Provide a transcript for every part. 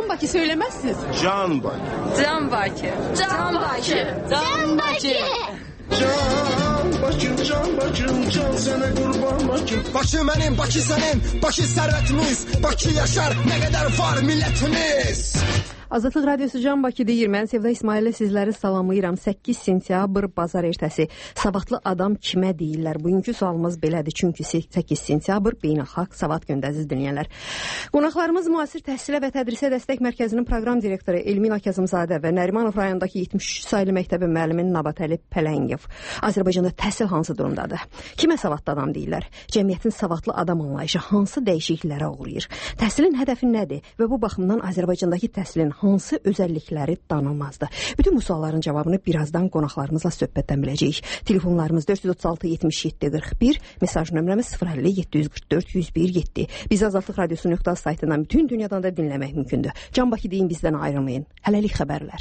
Can Bakı söylemezsiniz. Can Bakı. Can Bakı. Can Bakı. Can Bakı. Can Bakı, can Bakı, can sana kurban Bakı. Bakı benim, Bakı senin, Bakı servetimiz, Bakı yaşar, ne kadar var milletimiz. Azadlıq Radiosu Can Bakı deyir. Mən Sevda İsmail'lə sizləri salamlayıram. 8 sentyabr bazar ertəsi. Savadlı adam kimə deyirlər? Bugünkü sualımız belədir. Çünki 8 sentyabr beynəlxalq savad gündür, əziz dinləyənlər. Qonaqlarımız müasir təhsilə və tədrisə dəstək mərkəzinin proqram direktoru Elmina Kazımzadə və Nərimanov rayonundakı 73 saylı məktəbin müəllimi Nabatəli Pələngiyev. Azərbaycanda təhsil hansı durumdadır? Kimə savadlı adam deyirlər? Cəmiyyətin savadlı adam anlayışı hansı dəyişikliklərə uğrayır? Təhsilin hədəfi nədir? Və bu baxımdan Azərbaycandakı təhsilin hansı özəllikləri danılmazdı? Bütün bu sualların cavabını birazdan qonaqlarımızla söhbətdən biləcəyik. Telefonlarımız 436 77 41, mesaj nömrəmiz 050 744 101 7. Biz Azadlıq Radiosu.az saytından bütün dünyadan da dinləmək mümkündür. Can Bakı deyin, bizdən ayrılmayın. Hələlik xəbərlər.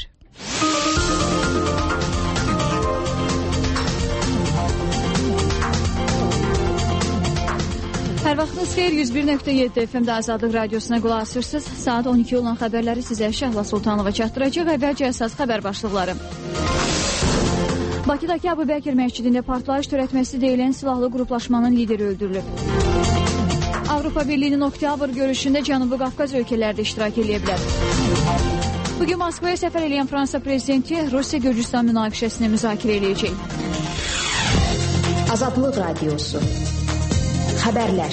Hər vaxtınız xeyir, 101.7 FM'də Azadlıq Radiosuna qulaq asırsınız. Saat 12 olan xəbərləri sizə Şəhla Sultanova çatdıracaq. Əvvəlcə əsas xəbər başlıqları. Bakıdakı Əbu Bəkir məscidində partlayış törətməsi deyilən silahlı qruplaşmanın lideri öldürülüb. Avropa Birliyinin oktyabr görüşündə Cənubi Qafqaz ölkələrdə iştirak edə bilər. Bugün Moskvaya səfər edən Fransa prezidenti Rusiya-Gürcüstan münaqişəsini müzakirə edəcək. Azadlıq Radiosu. Xəbərlər.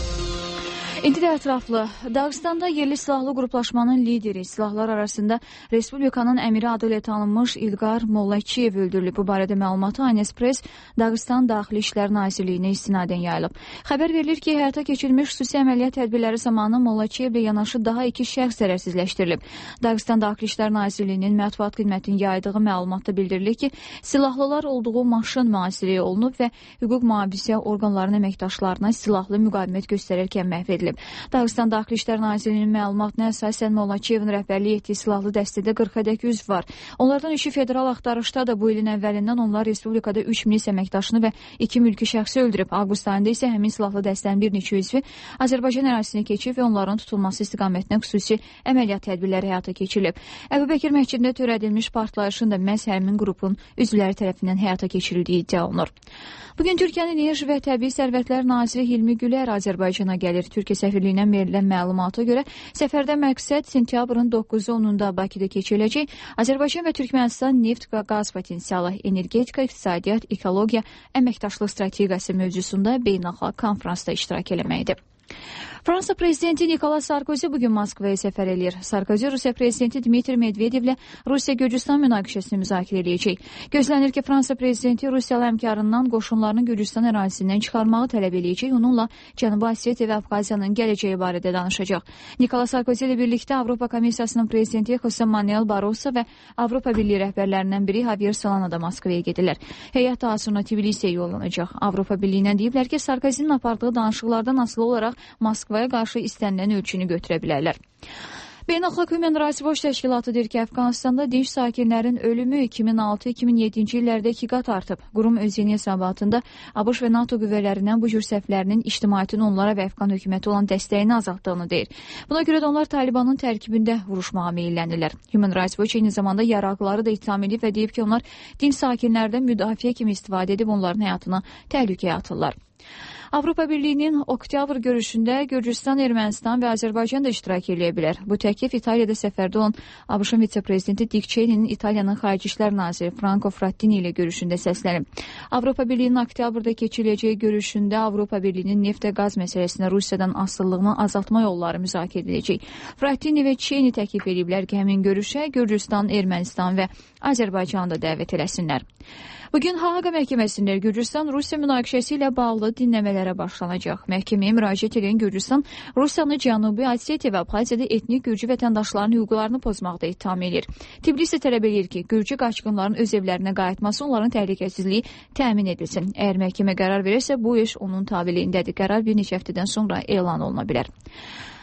İndi də ətraflı. Dağıstanda yerli silahlı qruplaşmanın lideri, silahlar arasında Respublikanın əmiri adı ilə tanınmış İlqar Mollaçiyev öldürülüb. Bu barədə məlumatı Aynespress Dağıstan Daxili İşlər Nazirliyinə istinadən yayılıb. Xəbər verilir ki, həyata keçirilmiş xüsusi əməliyyat tədbirləri zamanı Mollaçiyevlə yanaşı daha 2 şəxs zərərsizləşdirilib. Dağıstan Daxili İşlər Nazirliyinin mətbuat xidmətinin yaydığı məlumatda bildirilir ki, silahlılar olduğu maşın mühasirəyə olunub və hüquq mühafizə orqanlarının əməkdaşlarına silahlı müqavimət göstərərkən məhv edilib. Dağıstan Daxili İşlər Nazirliyinin məlumatına əsasən Mollaçiyevin rəhbərlik etdiyi silahlı dəstədə 40-dək üzv var. Onlardan 3-ü federal axtarışda da bu ilin əvvəlindən onlar Respublikada 3 milis əməkdaşını və 2 mülki şəxsi öldürüb. Avqust ayında isə həmin silahlı dəstənin bir neçə üzvü Azərbaycan ərazisinə keçib və onların tutulması istiqamətində xüsusi əməliyyat tədbirləri həyata keçirilib. Əbu Bəkir məscidində törədilmiş partlayışın da məhz həmin qrupun üzvləri tərəfindən həyata keçirildiyi iddia olunur. Bugün Türkiyənin Enerji və Təbii Sərvətlər naziri Hilmi Gülər Azərbaycana gəlir. Türkiyə səfirliyindən verilən məlumata görə səfərdə məqsəd sentyabrın 9-10-da Bakıda keçiriləcək Azərbaycan və Türkmənistan neft və qaz potensialı, energetika, iqtisadiyyat, ekologiya, əməkdaşlıq strategiyası mövzusunda beynəlxalq konfransda iştirak eləməkdir. Fransa prezidenti Nikolas Sarkozy bugün Moskvaya səfər edir. Sarkozy Rusiya prezidenti Dmitri Medvedevlə Rusiya-Gürcüstan münaqişəsini müzakirə edəcək. Gözlənir ki, Fransa prezidenti Rusiyalı həmkarından qoşunlarını Gürcüstan ərazisindən çıxarmağı tələb edəcək. Onunla Cənubi Osetiya və Abxaziyanın gələcəyi barədə danışacaq. Nikolas Sarkozy ilə birlikdə Avropa Komissiyasının prezidenti Jose Manuel Barroso və Avropa Birliyi rəhbərlərindən biri Javier Solana da Moskvaya gedirlər. Heyət daha sonra Tbilisiyə yollanacaq. Avropa Birliyindən deyiblər ki, Sarkozy'nin apardığı danışıqlardan asılı olaraq Moskvaya qarşı istənilən ölçünü götürə bilərlər. Beynəlxalq Human Rights Watch təşkilatı deyir ki, Əfqanistanda dinc sakinlərin ölümü 2006-2007-ci illərdə 2 qat artıb. Qurum öz yeni hesabatında ABŞ və NATO qüvvələrindən bu cür səhvlərinin ictimaiyyətin onlara və Əfqan hökuməti olan dəstəyini azaltdığını deyir. Buna görə də onlar Talibanın tərkibində vuruşmağa meyillənirlər. Human Rights Watch eyni zamanda yaraqları da ittiham edib və deyib ki, onlar dinc sakinlərdən müdafiə kimi istifadə edib onların həyatını təhlükəyə atırlar. Avropa Birliyinin oktyabr görüşündə Gürcüstan, Ermənistan və Azərbaycan da iştirak edə bilər. Bu təklif İtaliyada səfərdə olan ABŞ-ın vitse-prezidenti Dick Cheney'nin İtaliyanın Xarici İşlər naziri Franco Frattini ilə görüşündə səslənib. Avropa Birliyinin oktyabrda keçiriləcəyi görüşündə Avropa Birliyinin neft və qaz məsələsində Rusiyadan asılılığını azaltma yolları müzakirə ediləcək. Frattini və Cheney təklif ediblər ki, həmin görüşə Gürcüstan, Ermənistan və Azərbaycanı da dəvət eləsinlər. Bugün Haaqa məhkəməsində Gürcüstan-Rusiya münaqişəsi ilə bağlı dinləmələrə başlanacaq. Məhkəməyə müraciət edən Gürcüstan Rusiyanı Cənubi Osetiya və Abxaziyada etnik Gürcü vətəndaşlarının hüquqlarını pozmaqda ittiham edir. Tbilisi tələb edir ki, Gürcü qaçqınların öz evlərinə qayıtması, onların təhlükəsizliyi təmin edilsin. Əgər məhkəmə qərar verirsə, bu iş onun tabeliyindədir. Qərar bir neçə həftədən sonra elan oluna bilər.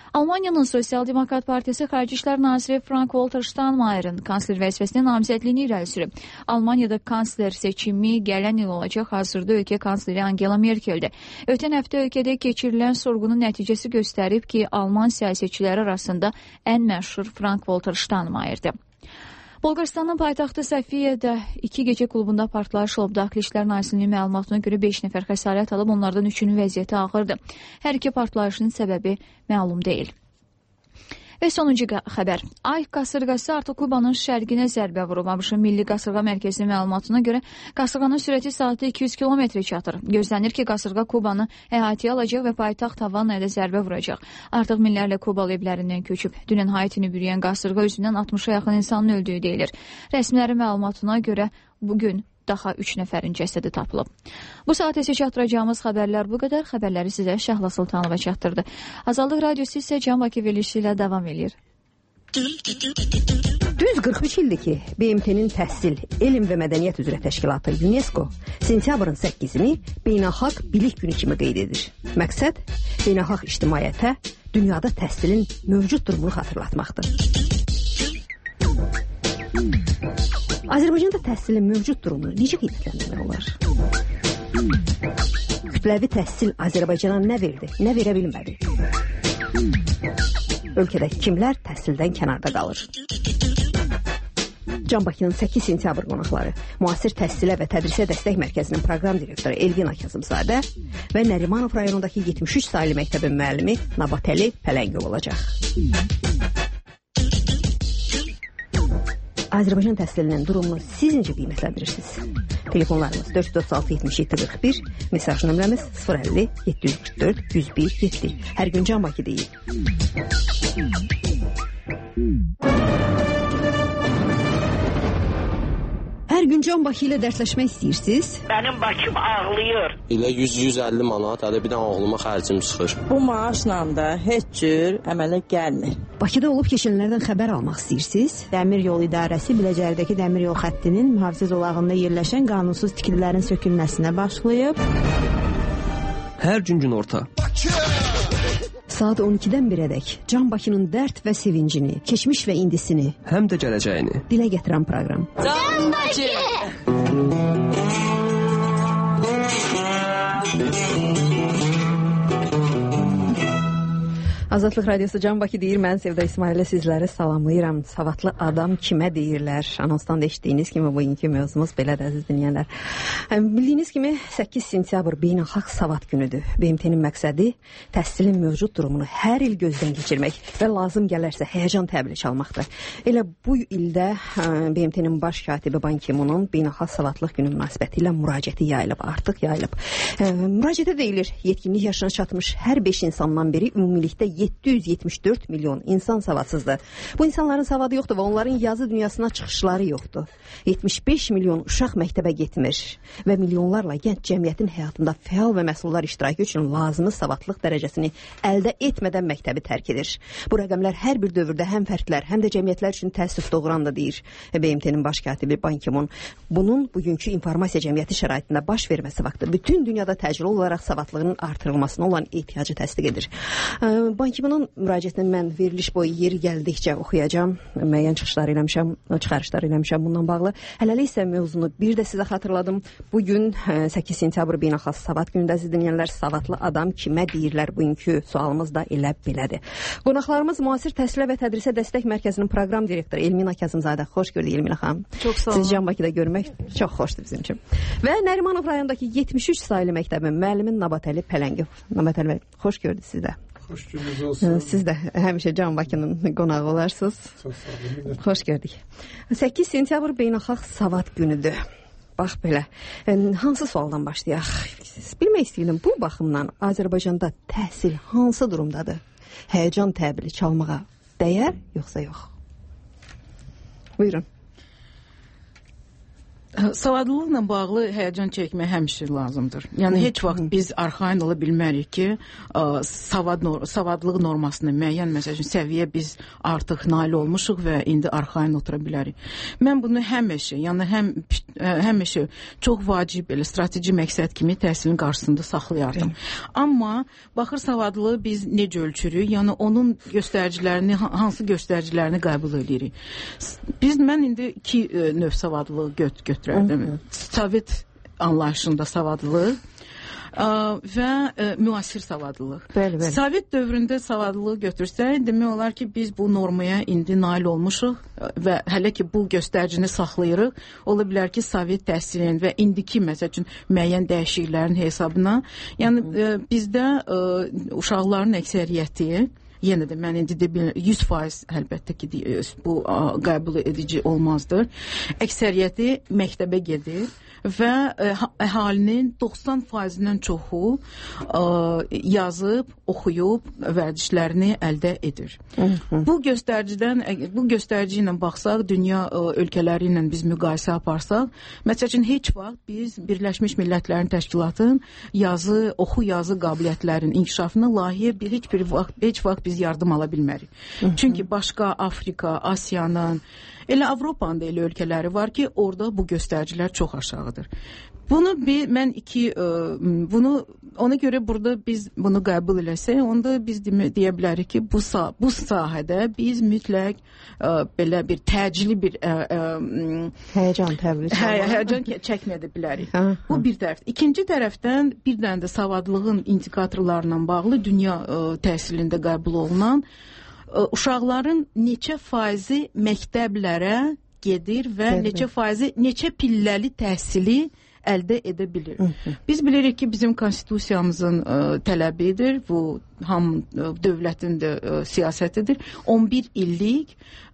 Almaniyanın Sosial Demokrat Partiyası Xarici İşlər Naziri Frank-Walter Steinmeierin kansler vəzifəsinə namizədliyini irəli sürüb. Almaniyada kansler seçimi gələn il olacaq. Hazırda ölkə kansleri Angela Merkel'dir. Ötən həftə ölkədə keçirilən sorğunun nəticəsi göstərib ki, Alman siyasətçiləri arasında ən məşhur Frank-Walter Steinmeierdir. Bolqarıstanın paytaxtı Sofiyada 2 gecə klubunda partlayış olub. Daxili İşlər Nazirliyinin məlumatına görə 5 nəfər xəsarət alıb, onlardan 3-ünün vəziyyəti ağırdır. Hər iki partlayışın səbəbi məlum deyil. Və sonuncu xəbər. Ay qasırğası artıq Kubanın şərqinə zərbə vurub. ABŞ-ın Milli Qasırğa Mərkəzinin məlumatına görə qasırğanın sürəti saatda 200 km çatır. Gözlənir ki, qasırğa Kubanı əhatəyə alacaq və paytaxt Havanaya da zərbə vuracaq. Artıq minlərlə Kubalı evlərindən köçüb. Dünən Haitini bürüyən qasırğa üzündən 60-a yaxın insanın öldüyü deyilir. Rəsmilərin məlumatına görə bugün daha 3 nəfərin cəsədi tapılıb. Bu saat isə çatdıracağımız xəbərlər bu qədər. Xəbərləri sizə Şəhla Sultanova çatdırdı. Azaldıq Radiosu isə Can Bakı verilişi ilə davam edir. Düz 43 ildir ki, BMT-nin Təhsil, Elm və Mədəniyyət üzrə təşkilatı UNESCO sentyabrın 8-ini beynəlxalq bilik günü kimi qeyd edir. Məqsəd beynəlxalq ictimaiyyətə dünyada təhsilin mövcud durumunu xatırlatmaqdır. Azərbaycanda təhsilin mövcud durumunu necə qiymətləndirmək olar? Kütləvi təhsil Azərbaycana nə verdi, nə verə bilmədi? Ölkədə kimlər təhsildən kənarda qalır? Can Bakının 8 sentyabr qonaqları müasir təhsilə və tədrisə dəstək mərkəzinin proqram direktoru Elvina Kazımzadə və Nərimanov rayonundakı 73 saylı məktəbin müəllimi Nabatəli Pələngov olacaq. Azərbaycan təhsilinin durumunu siz necə qiymətləndirirsiniz? Telefonlarımız 436-77-41, mesaj nömrəmiz 050-744-101-7. Hər gün Can Bakı deyil. Hər gün Can Bakı ilə dərsləşmək istəyirsiniz? Mənim Bakım ağlayır. İlə 100-150 manat, hələ bir dənə oğluma xərcim çıxır. Bu maaşla da heç cür əmələ gəlmir. Bakıda olub keçənlərdən xəbər almaq istəyirsiniz? Dəmir yol idarəsi Biləcərdəki dəmir yol xəttinin mühafizə zolağında yerləşən qanunsuz tikililərin sökülməsinə başlayıb. Hər gün günorta. Saat 12-dən 1-ədək Can Bakının dərd və sevincini, keçmiş və indisini, həm də gələcəyini dilə gətirən proqram. Can Bakı! Azadlıq Radiosu Can Bakı deyir, mən Sevda İsmaillə sizləri salamlayıram. Savadlı adam kimə deyirlər? Anonsdan da eşitdiyiniz kimi bugünkü mövzumuz belədir, əziz dinləyənlər. Bildiyiniz kimi 8 sentyabr beynəlxalq savad günüdür. BMT-nin məqsədi təhsilin mövcud durumunu hər il gözdən keçirmək və lazım gələrsə həyəcan təbili çalmaqdır. Elə bu ildə BMT-nin baş katibi Ban Ki-moonun beynəlxalq savadlıq günü münasibəti ilə müraciəti yayılıb, artıq yayılıb. Müraciətə deyilir, yetkinlik yaşına çatmış hər 5 insandan biri ümumilikdə 774 milyon insan savadsızdır. Bu insanların savadı yoxdur və onların yazı dünyasına çıxışları yoxdur. 75 milyon uşaq məktəbə getmir və milyonlarla gənc cəmiyyətin həyatında fəal və məsullar iştirakı üçün lazımı savadlıq dərəcəsini əldə etmədən məktəbi tərk edir. Bu rəqəmlər hər bir dövrdə həm fərdlər, həm də cəmiyyətlər üçün təəssüf doğurandır, deyir BMT-nin baş katibi Ban Ki-moon. Bunun bugünkü informasiya cəmiyyəti şəraitində baş verməsi vaxtı bütün dünyada təcili olaraq savadlığının artırılmasına olan ehtiyacı təsdiq edir. Ban Ki-moonun müraciətini mən veriliş boyu yeri gəldikcə oxuyacağam. Müəyyən çıxışlar eləmişəm bundan bağlı. Hələlik isə mövzunu bir də sizə xatırladım. Bugün 8 sentyabr beynəlxalq savad günündə siz dinləyənlər, savadlı adam kimə deyirlər? Bugünkü sualımız da elə belədir. Qonaqlarımız müasir təhsilə və tədrisə dəstək mərkəzinin proqram direktoru Elmina Kazımzadə. Xoş gördük Elmina xanım. Çox sağ olun. Sizi Can Bakıda görmək çox xoşdur bizim üçün. Və Nərimanov rayonundakı 73 saylı məktəbin müəllimi Nabatəli Pələngov. Nabatəli bəy, xoş gördük sizdə. Xoş gününüz olsun. Siz də həmişə Can Bakının qonağı olarsınız. Çox sağ olun. Xoş gördük. 8 sentyabr beynəlxalq savad günüdür. Bax belə. Hansı sualdan başlayaq? Bilmək istəyirəm, bu baxımdan Azərbaycanda təhsil hansı durumdadır? Həyəcan təbili çalmağa dəyər, yoxsa yox? Buyurun. Savadlılıqla bağlı həyəcan çəkmək həmişə lazımdır. Yəni heç vaxt biz arxain ola bilmərik ki, savadlılıq normasını müəyyən məsələn səviyyə biz artıq nail olmuşuq və indi arxain otura bilərik. Mən bunu həmişə çox vacib elə strateji məqsəd kimi təhsilin qarşısında saxlayardım. Amma baxır savadlılığı biz necə ölçürük? Yəni onun göstəricilərini, hansı göstəricilərini qəbul edirik? Mən indi iki növ savadlılığı götürürəm. Sovet anlayışında savadlılıq və müasir savadlılıq. Sovet dövründə savadlılığı götürsək, demək olar ki, biz bu normaya indi nail olmuşuq və hələ ki bu göstəricini saxlayırıq. Ola bilər ki, Sovet təhsilinin və indiki məsəl üçün müəyyən dəyişikliklərin hesabına, yəni bizdə uşaqların əksəriyyəti, yenə də mən indi də 100% əlbəttə ki, bu qəbul edici olmazdır. Əksəriyyəti məktəbə gedir və əhalinin 90%-dən çoxu yazıb, oxuyub vərdişlərini əldə edir. Bu göstərici ilə baxsaq, dünya ölkələri ilə biz müqayisə aparsaq, məsəl üçün heç vaxt biz Birləşmiş Millətlərin Təşkilatının oxu yazı qabiliyyətlərinin inkişafına layihə heç vaxt biz yardım ala bilmərik. Çünki başqa Afrika, Asiyanın, elə Avropanın da elə ölkələri var ki, orada bu göstəricilər çox aşağıdır. Ona görə burada biz bunu qəbul eləsək, onda biz deyə bilərik ki, bu sahədə biz mütləq belə bir təcili bir həyəcan çəkməyə də bilərik. Bu bir tərəf. İkinci tərəfdən bir dənə də savadlığın indikatorlarla bağlı dünya təhsilində qəbul olunan uşaqların neçə faizi məktəblərə gedir və neçə faizi, neçə pilləli təhsili əldə edə bilir. Biz bilirik ki, bizim konstitusiyamızın tələbidir, bu dövlətin də siyasətidir. 11 illik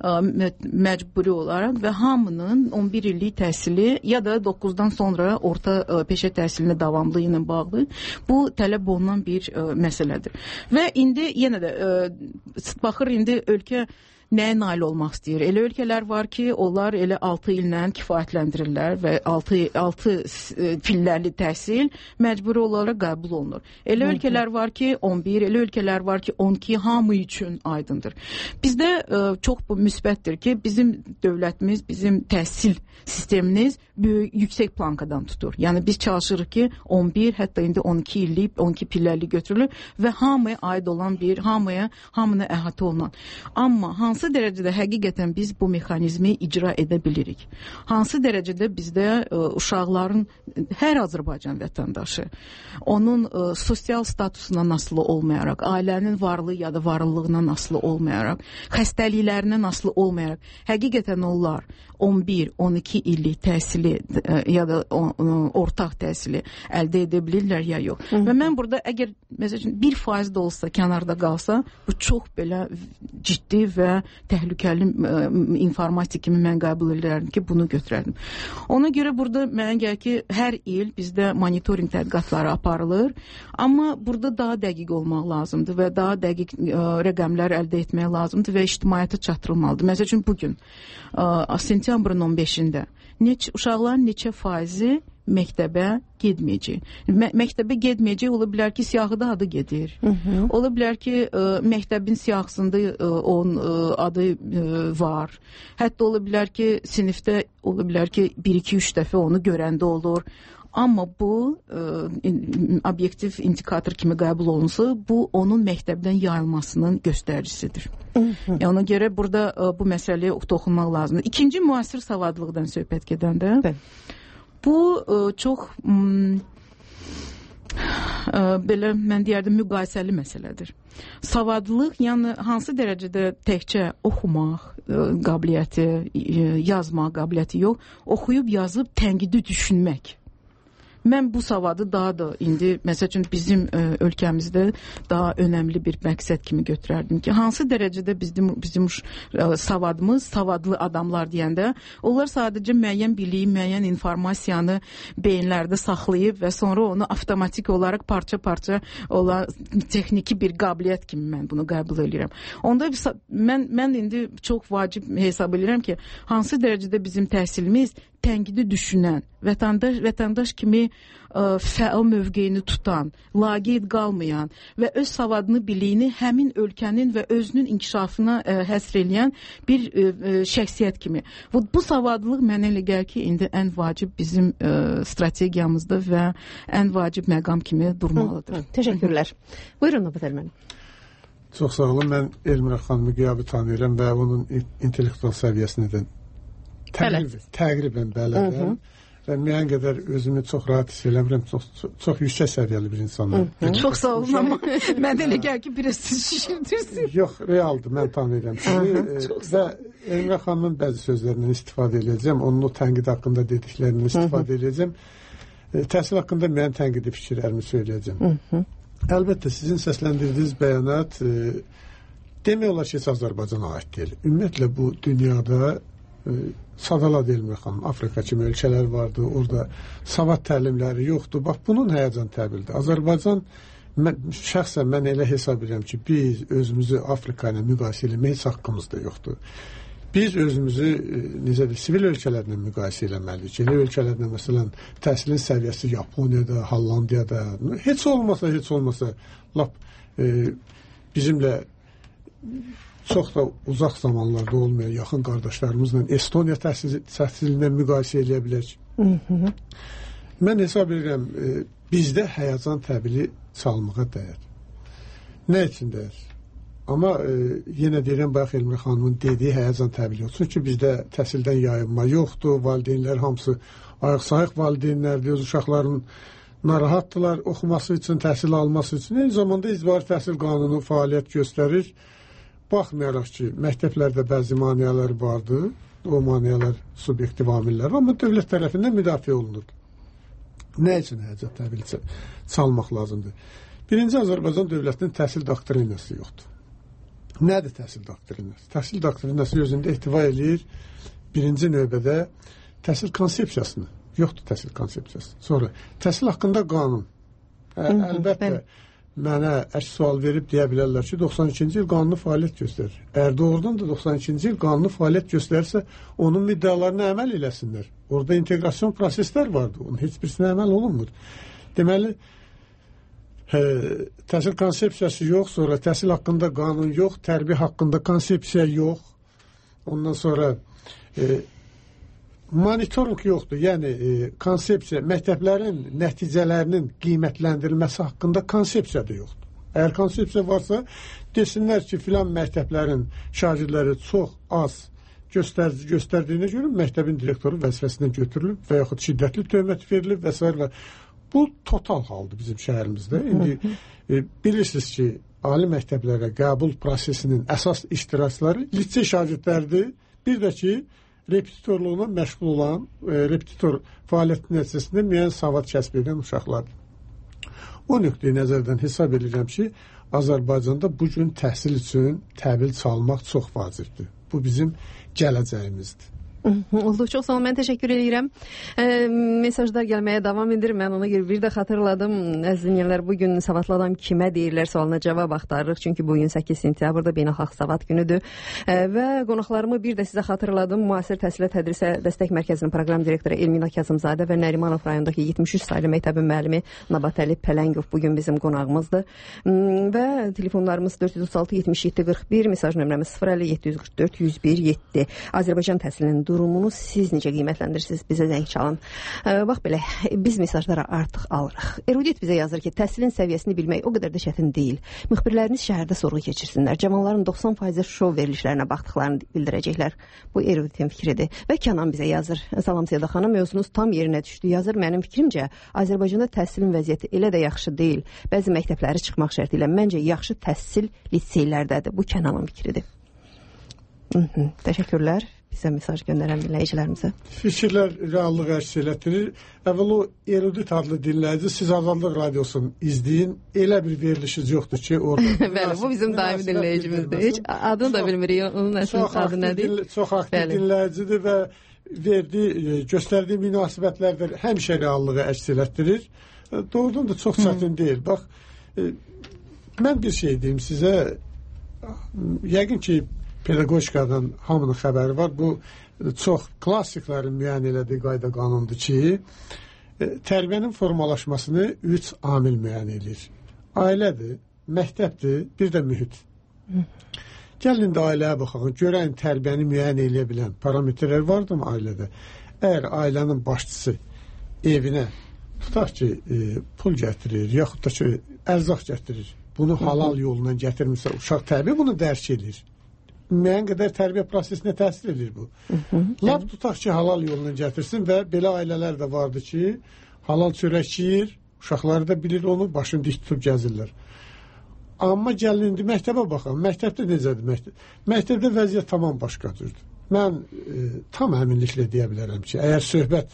məcburi olaraq və hamının 11 illik təhsili ya da 9-dan sonra orta peşə təhsilinə davamlı ilə bağlı bu tələb olunan bir məsələdir. Və indi yenə də baxır, indi ölkə nəyə nail olmaq istəyir? Elə ölkələr var ki, onlar elə 6 illə kifayətləndirirlər və 6 pillərli təhsil məcburi olaraq qəbul olunur. Elə ölkələr var ki, 11, elə ölkələr var ki, 12 hamı üçün aydındır. Bizdə çox müsbətdir ki, bizim dövlətimiz, bizim təhsil sistemimiz böyük, yüksək plankadan tutur. Yəni biz çalışırıq ki, 11, hətta indi 12 illik, 12 pillərli götürülür və hamıya aid olan bir, hamına əhatə olunan. Amma hansı dərəcədə həqiqətən biz bu mexanizmi icra edə bilirik? Hansı dərəcədə bizdə uşaqların, hər Azərbaycan vətəndaşı, onun sosial statusuna asılı olmayaraq, ailənin varlığı ya da varlılığına asılı olmayaraq, xəstəliklərindən asılı olmayaraq, həqiqətən onlar 11-12 illik təhsili ya da ortaq təhsili əldə edə bilirlər ya yox. Və mən burada əgər məsələn 1% də olsa kənarda qalsa, bu çox belə ciddi və təhlükəli informasiya kimi mən qəbul edirəm ki, bunu götürərdim. Ona görə burada mənə gəlir ki, hər il bizdə monitoring tədqiqatları aparılır, amma burada daha dəqiq olmaq lazımdır və daha dəqiq rəqəmlər əldə etmək lazımdır və ictimaiyyətə çatdırılmalıdır. Məsəl üçün bugün sentyabrın 15-də uşaqların neçə faizi məktəbə getməyəcək. Məktəbə getməyəcək, ola bilər ki, siyahıda adı gedir. Ola bilər ki, məktəbin siyahısında onun adı var. Hətta ola bilər ki, sinifdə ola bilər ki, 1-2-3 dəfə onu görəndə olur. Amma bu obyektiv indikator kimi qəbul olunsa, bu onun məktəbdən yayılmasının göstəricisidir. Ona görə burada bu məsələyə toxunmaq lazımdır. İkinci müasir savadlılıqdan söhbət gedəndə, bu çox belə mən deyərdim müqayisəli məsələdir. Savadlılıq, yəni hansı dərəcədə təkcə oxumaq qabiliyyəti, yazmaq qabiliyyəti yox, oxuyub yazıb tənqidi düşünmək. Mən bu savadı daha da indi, məsəl üçün bizim ölkəmizdə daha önəmli bir məqsəd kimi götürərdim ki, hansı dərəcədə bizim savadımız, savadlı adamlar deyəndə, onlar sadəcə müəyyən biliyi, müəyyən informasiyanı beyinlərdə saxlayıb və sonra onu avtomatik olaraq parça-parça olan texniki bir qabiliyyət kimi mən bunu qəbul edirəm. Onda mən indi çox vacib hesab edirəm ki, hansı dərəcədə bizim təhsilimiz tənqidi düşünən, vətəndaş kimi fəal mövqeyini tutan, laqeyd qalmayan və öz savadını, biliyini həmin ölkənin və özünün inkişafına həsr eləyən bir şəxsiyyət kimi. Bu savadlılıq mənə elə gəlir ki, indi ən vacib bizim strategiyamızda və ən vacib məqam kimi durmalıdır. Təşəkkürlər. Buyurun Nabat Elməni. Çox sağ olun. Mən Elmira xanımı qiyabi tanıyıram və onun intellektual səviyyəsini də təqribən bələdəm. Və müəyyən qədər özümü çox rahat hiss eləmirəm, çox yüksək səviyyəli bir insanım. Çox sağ olun, amma mən elə gəl ki, biraz siz şişirdirsiniz. Yox, realdır, mən tanıyıram sizi. Və Elmira xanımın bəzi sözlərindən istifadə edəcəm, onun o tənqid haqqında dediklərindən istifadə edəcəm. Təhsil haqqında müəyyən tənqidi fikirlərimi söyləyəcəm. Əlbəttə, sizin səsləndirdiyiniz bəyanat demək olar ki, Azərbaycana aid deyil. Ümumiyyətlə, bu dünyada sadaladı Elmira xanım, Afrika kimi ölkələr vardı, orada savad təlimləri yoxdur. Bax, bunun həyəcan təbildir. Azərbaycan, şəxsən mən elə hesab edirəm ki, biz özümüzü Afrika ilə müqayisə eləmək heç haqqımız da yoxdur. Biz özümüzü sivil ölkələrlə müqayisə eləməliyik. Elə ölkələrlə, məsələn, təhsilin səviyyəsi Yaponiyada, Hollandiyada, heç olmasa lap bizimlə çox da uzaq zamanlarda olmayan yaxın qardaşlarımızla Estoniya təhsilindən müqayisə eləyə bilək. Mən hesab edirəm, bizdə həyəcan təbili çalmağa dəyər. Nə üçün dəyər? Amma yenə deyirəm, bayaq Elmira xanımın dediyi həyəcan təbili yoxdur ki, bizdə təhsildən yayınma yoxdur, valideynlər hamısı ayıq-sayıq valideynlərdir, öz uşaqların narahatdılar oxuması üçün, təhsil alması üçün. Eyni zamanda icbari təhsil qanunu fəaliyyət göstərir. Baxmayaraq ki, məktəblərdə bəzi maneələr vardı, o maneələr subyektiv amillər, amma dövlət tərəfindən müdafiə olunur. Nə üçün həyəcan təbili çalmaq lazımdır? Birinci, Azərbaycan dövlətinin təhsil doktrinası yoxdur. Nədir təhsil doktrinası? Təhsil doktrinası özündə ehtiva eləyir birinci növbədə təhsil konsepsiyasını. Yoxdur təhsil konsepsiyası. Sonra, təhsil haqqında qanun. Əlbəttə, mənə əks sual verib deyə bilərlər ki, 92-ci il qanunu fəaliyyət göstərir. Əgər doğrudan da 92-ci il qanunu fəaliyyət göstərirsə, onun müddəalarına əməl eləsinlər. Orada inteqrasiyon proseslər vardır, onun heç birisinə əməl olunmur. Deməli, təhsil konsepsiyası yox, sonra təhsil haqqında qanun yox, tərbiyə haqqında konsepsiya yox, ondan sonra monitoring yoxdur, yəni konsepsiya, məktəblərin nəticələrinin qiymətləndirilməsi haqqında konsepsiya da yoxdur. Əgər konsepsiya varsa, desinlər ki, filan məktəblərin şagirdləri çox az göstərdiyinə görə məktəbin direktoru vəzifəsindən götürülüb və yaxud şiddətli töhmət verilib və s. Bu total haldır bizim şəhərimizdə. İndi bilirsiniz ki, ali məktəblərə qəbul prosesinin əsas iştirakçıları lisey şagirdləridir. Bir də ki, repetitorluğuna məşğul olan, repetitor fəaliyyəti nəticəsində müəyyən savad kəsb edən uşaqlardır. O nöqteyi nəzərdən hesab edirəm ki, Azərbaycanda bugün təhsil üçün təbil çalmaq çox vacibdir. Bu bizim gələcəyimizdir. Oldu, çox sağ olun, mən təşəkkür edirəm. Mesajlar gəlməyə davam edir. Mən ona görə bir də xatırladım. Əziz dinləyənlər, bugün savadlı adam kimə deyirlər sualına cavab axtarırıq. Çünki bugün 8 sentyabrda Beynəlxalq Savad günüdür. Və qonaqlarımı bir də sizə xatırladım. Müasir Təhsilə Tədrisə Dəstək Mərkəzinin proqram direktoru Elmina Kazımzadə və Nərimanov rayondakı 73 saylı məktəbin müəllimi Nabatəli Pələngov bugün bizim qonağımızdır. Və telefonlarımız 436 77 41, mesaj nömrəmiz 050 744 101 7. Azərbaycan təhsilinin durumunu siz necə qiymətləndirirsiniz? Bizə zəng çalın. Bax belə, biz mesajları artıq alırıq. Erudit bizə yazır ki, təhsilin səviyyəsini bilmək o qədər də çətin deyil. Müxbirləriniz şəhərdə sorğu keçirsinlər. Cavanların 90% şov verilişlərinə baxdıqlarını bildirəcəklər. Bu eruditin fikridir. Və Kənan bizə yazır. Salam Sevda xanım, mövzunuz tam yerinə düşdü. Yazır, mənim fikrimcə, Azərbaycanda təhsilin vəziyyəti elə də yaxşı deyil. Bəzi məktəbləri çıxmaq şərti ilə məncə yaxşı təhsil liseylərdədir. Bu Kənanın fikridir. Təşəkkürlər. Bizə mesaj göndərən dinləyicilərimizə. Fikirlər reallıq əks elətdirir. Əvvəl o erudit adlı dinləyici siz Azadlıq Radiosun izləyin. Elə bir verilişiniz yoxdur ki, orada... Bəli, bu bizim daimi dinləyicimizdir. Heç adını da bilmirik, onun əsl adı nədir? Çox aktiv dinləyicidir və göstərdiyi münasibətlərdə həmişə reallığı əks elətdirir. Doğrudan da çox çətin deyil. Bax, mən bir şey deyim sizə. Yəqin ki, pedagogikadan hamının xəbəri var. Bu çox klassiklərin müəyyən elədiyi qayda qanundur ki, tərbiyənin formalaşmasını 3 amil müəyyən edir. Ailədir, məktəbdir, bir də mühit. Gəlin də ailəyə baxaq, görən tərbiyəni müəyyən eləyə bilən parametrlər vardırmı ailədə? Əgər ailənin başçısı evinə tutaq ki, pul gətirir, yaxud da ki, ərzaq gətirir, bunu halal yolla gətirmirsə, uşaq təbii bunu dərk edir. Müəyyən qədər tərbiyə prosesinə təsir edir bu. Laf tutaq ki, halal yolla gətirsin və belə ailələr də vardır ki, halal çörək yeyir, uşaqları da bilir onu, başını dik tutub gəzirlər. Amma gəlin indi məktəbə baxın. Məktəbdə necədir? Məktəbdə vəziyyət tamam başqa cürdür. Mən tam əminliklə deyə bilərəm ki, əgər söhbət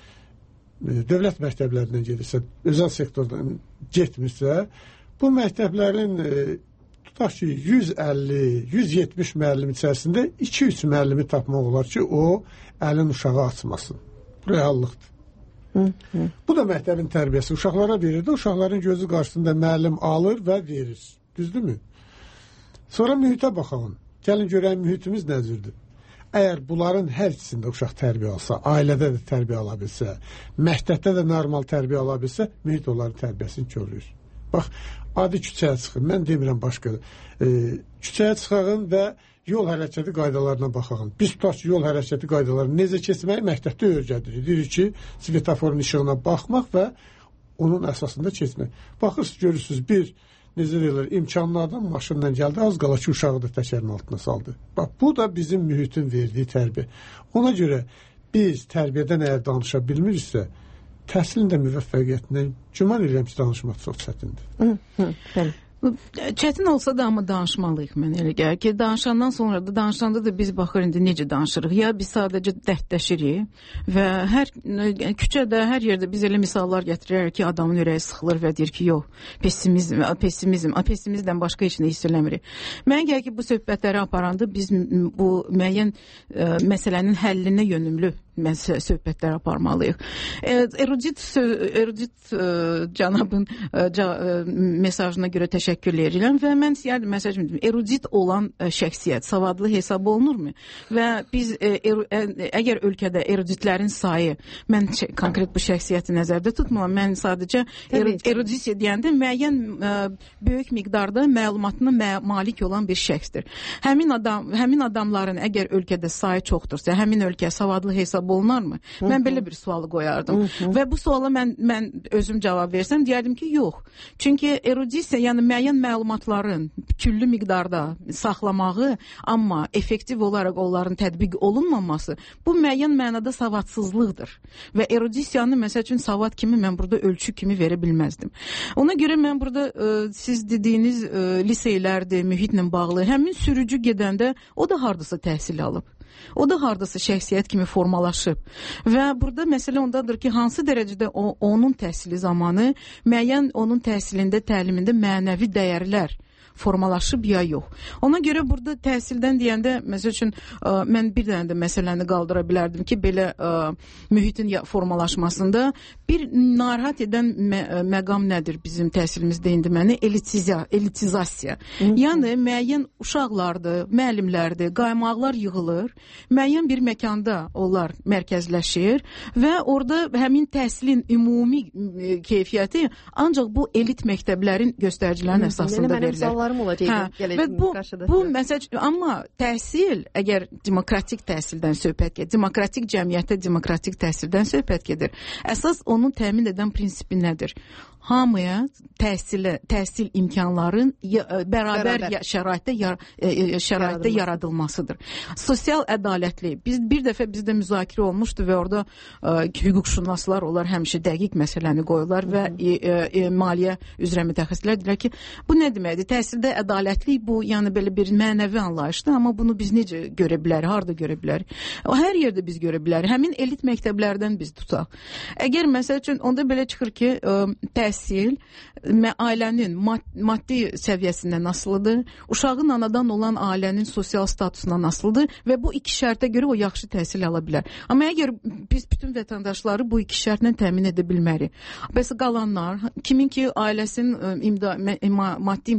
dövlət məktəblərindən gedirsə, özəl sektordan getmirsə, bu məktəblərin tutaq ki, 150-170 müəllim içərisində 2-3 müəllimi tapmaq olar ki, o əlin uşağı açmasın. Bu reallıqdır. Bu da məktəbin tərbiyəsi. Uşaqlara verir də, uşaqların gözü qarşısında müəllim alır və verir. Düzdürmü? Sonra mühitə baxalım. Gəlin görək mühitimiz nəzirdir. Əgər bunların hər ikisində uşaq tərbiyə alsa, ailədə də tərbiyə ala bilsə, məktəbdə də normal tərbiyə ala bilsə, mühit onların tərbiyəsini görür. Bax, adi küçəyə çıxın. Mən demirəm başqa. Küçəyə çıxağın və yol hərəkəti qaydalarına baxağın. Biz tutaq ki, yol hərəkəti qaydalarını necə keçməyi məktəbdə öyrədirik. Deyirik ki, svetoforun işığına baxmaq və onun əsasında keçmək. Baxırsınız, görürsünüz, bir necə deyirlər, imkanlı adam maşınla gəldi, az qala ki, uşağı da təkərin altına saldı. Bax, bu da bizim mühitin verdiyi tərbiyə. Ona görə biz tərbiyədən əgər danışa bilmiriksə, təhsilin də müvəffəqiyyətindən güman edirəm ki, danışmaq çox çətindir. Bəli. Çətin olsa da amma danışmalıyıq mən elə gəlir ki, danışandan sonra da danışanda da biz baxır indi necə danışırıq. Ya biz sadəcə dərdləşirik və hər küçədə, hər yerdə biz elə misallar gətirərək ki, adamın ürəyi sıxılır və deyir ki, yox, pessimizmdən başqa heç nə hiss eləmirik. Mən gəlir ki, bu söhbətləri aparanda biz bu müəyyən məsələnin həllinə yönümlü söhbətlər aparmalıyıq. Erudit cənabın mesajına görə təşəkkür edirəm və mən məsələn erudit olan şəxsiyyət savadlı hesab olunurmu? Və biz əgər ölkədə eruditlərin sayı, mən konkret bu şəxsiyyəti nəzərdə tutmuram, mən sadəcə erudisiya deyəndə müəyyən böyük miqdarda məlumatına malik olan bir şəxsdir. Həmin adamların əgər ölkədə sayı çoxdursa, həmin ölkə savadlı hesab olunarmı? Mən belə bir sualı qoyardım. Və bu suala mən özüm cavab versəm, deyərdim ki, yox. Çünki erudisiya, yəni müəyyən məlumatların küllü miqdarda saxlamağı, amma effektiv olaraq onların tətbiq olunmaması, bu müəyyən mənada savadsızlıqdır. Və erudisiyanı, məsəl üçün, savad kimi mən burada ölçü kimi verə bilməzdim. Ona görə mən burada siz dediyiniz liseylərdir, mühitlə bağlı, həmin sürücü gedəndə o da hardasa təhsil alıb. O da hardasa şəxsiyyət kimi formalaşıb. Və burada məsələ ondadır ki, hansı dərəcədə onun təhsili zamanı müəyyən onun təhsilində, təlimində mənəvi dəyərlər formalaşıb ya yox. Ona görə burada təhsildən deyəndə, məsəl üçün, mən bir dənə də məsələni qaldıra bilərdim ki, belə mühitin formalaşmasında bir narahat edən məqam nədir bizim təhsilimizdə indi məni? Elitizasiya. Yəni, müəyyən uşaqlardır, müəllimlərdir, qaymaqlar yığılır, müəyyən bir məkanda onlar mərkəzləşir və orada həmin təhsilin ümumi keyfiyyəti ancaq bu elit məktəblərin göstəricilərin əsasında verilir. Bu məsəl, amma təhsil, əgər demokratik təhsildən söhbət gedir, demokratik cəmiyyətdə demokratik təhsildən söhbət gedir, əsas onun təmin edən prinsipi nədir? Hamıya təhsil imkanların bərabər şəraitdə yaradılmasıdır. Sosial ədalətli. Bir dəfə bizdə müzakirə olmuşdu və orada hüquqşünaslar, onlar həmişə dəqiq məsələni qoyurlar və maliyyə üzrə mütəxəssislər deyirlər ki, bu nə deməkdir? Təhsildə ədalətlik bu, yəni belə bir mənəvi anlayışdır, amma bunu biz necə görə bilərik, harada görə bilərik? Hər yerdə biz görə bilərik. Həmin elit məktəblərdən biz tutaq. Əgər məsəl üçün onda belə çıxır ki, təhsil ailənin maddi səviyyəsindən asılıdır, uşağın anadan olan ailənin sosial statusundan asılıdır və bu iki şərtə görə o yaxşı təhsil ala bilər. Amma əgər biz bütün vətəndaşları bu iki şərtlə təmin edə bilmərik. Bəs qalanlar, kimin ki ailəsinin maddi imkanı o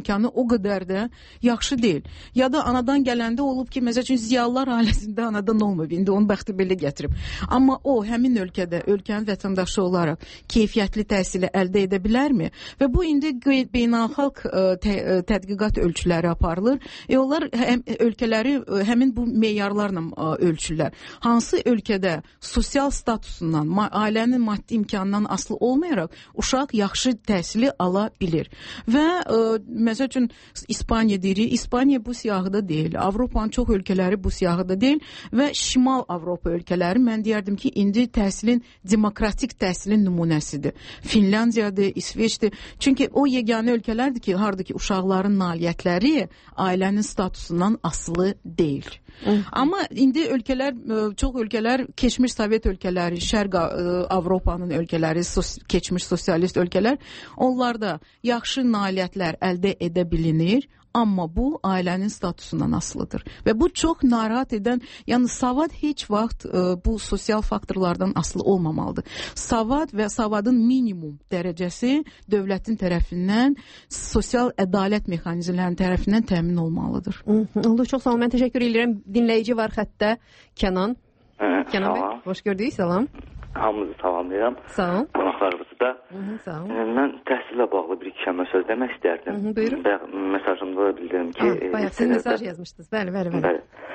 qədər də yaxşı deyil. Ya da anadan gələndə olub ki, məsəl üçün ziyalılar ailəsində anadan olmayıb. İndi onun bəxti belə gətirib. Amma o həmin ölkədə, ölkənin vətəndaşı olaraq keyfiyyətli təhsili əldə edə bilərmi? Və bu indi beynəlxalq tədqiqat ölçüləri aparılır. Onlar ölkələri həmin bu meyarlarla ölçürlər. Hansı ölkədə sosial statusundan, ailənin maddi imkanından asılı olmayaraq uşaq yaxşı təhsili ala bilir. Və məsəl üçün İspaniya deyirik, İspaniya bu siyahıda deyil. Avropanın çox ölkələri bu siyahıda deyil və Şimal Avropa ölkələri mən deyərdim ki, indi təhsilin demokratik təhsilin nümunəsidir. Finlandiyadır, İsveçdir. Çünki o yeganə ölkələrdir ki, harda ki uşaqların nailiyyətləri ailənin statusundan asılı deyil. Amma indi ölkələr, çox ölkələr, keçmiş Sovet ölkələri, Şərq Avropanın ölkələri, keçmiş sosialist ölkələr, onlarda yaxşı nailiyyətlər əldə edə bilinir, amma bu ailənin statusundan asılıdır. Və bu çox narahat edən, yəni savad heç vaxt bu sosial faktorlardan asılı olmamalıdır. Savad və savadın minimum dərəcəsi dövlətin tərəfindən, sosial ədalət mexanizmlərinin tərəfindən təmin olmalıdır. Oldu, çox sağ olun. Mən təşəkkür edirəm. Dinləyici var xəttdə. Kənan. Kənan bəy, xoş gördük. Salam. Hamınızı salamlayıram. Sağ ol. Qonaqlarımızı da. Sağ ol. Mən təhsillə bağlı bir iki kəlmə söz demək istərdim. Buyurun. Mesajımda da bildirim ki... Bayaq siz mesaj yazmışdınız. Bəli.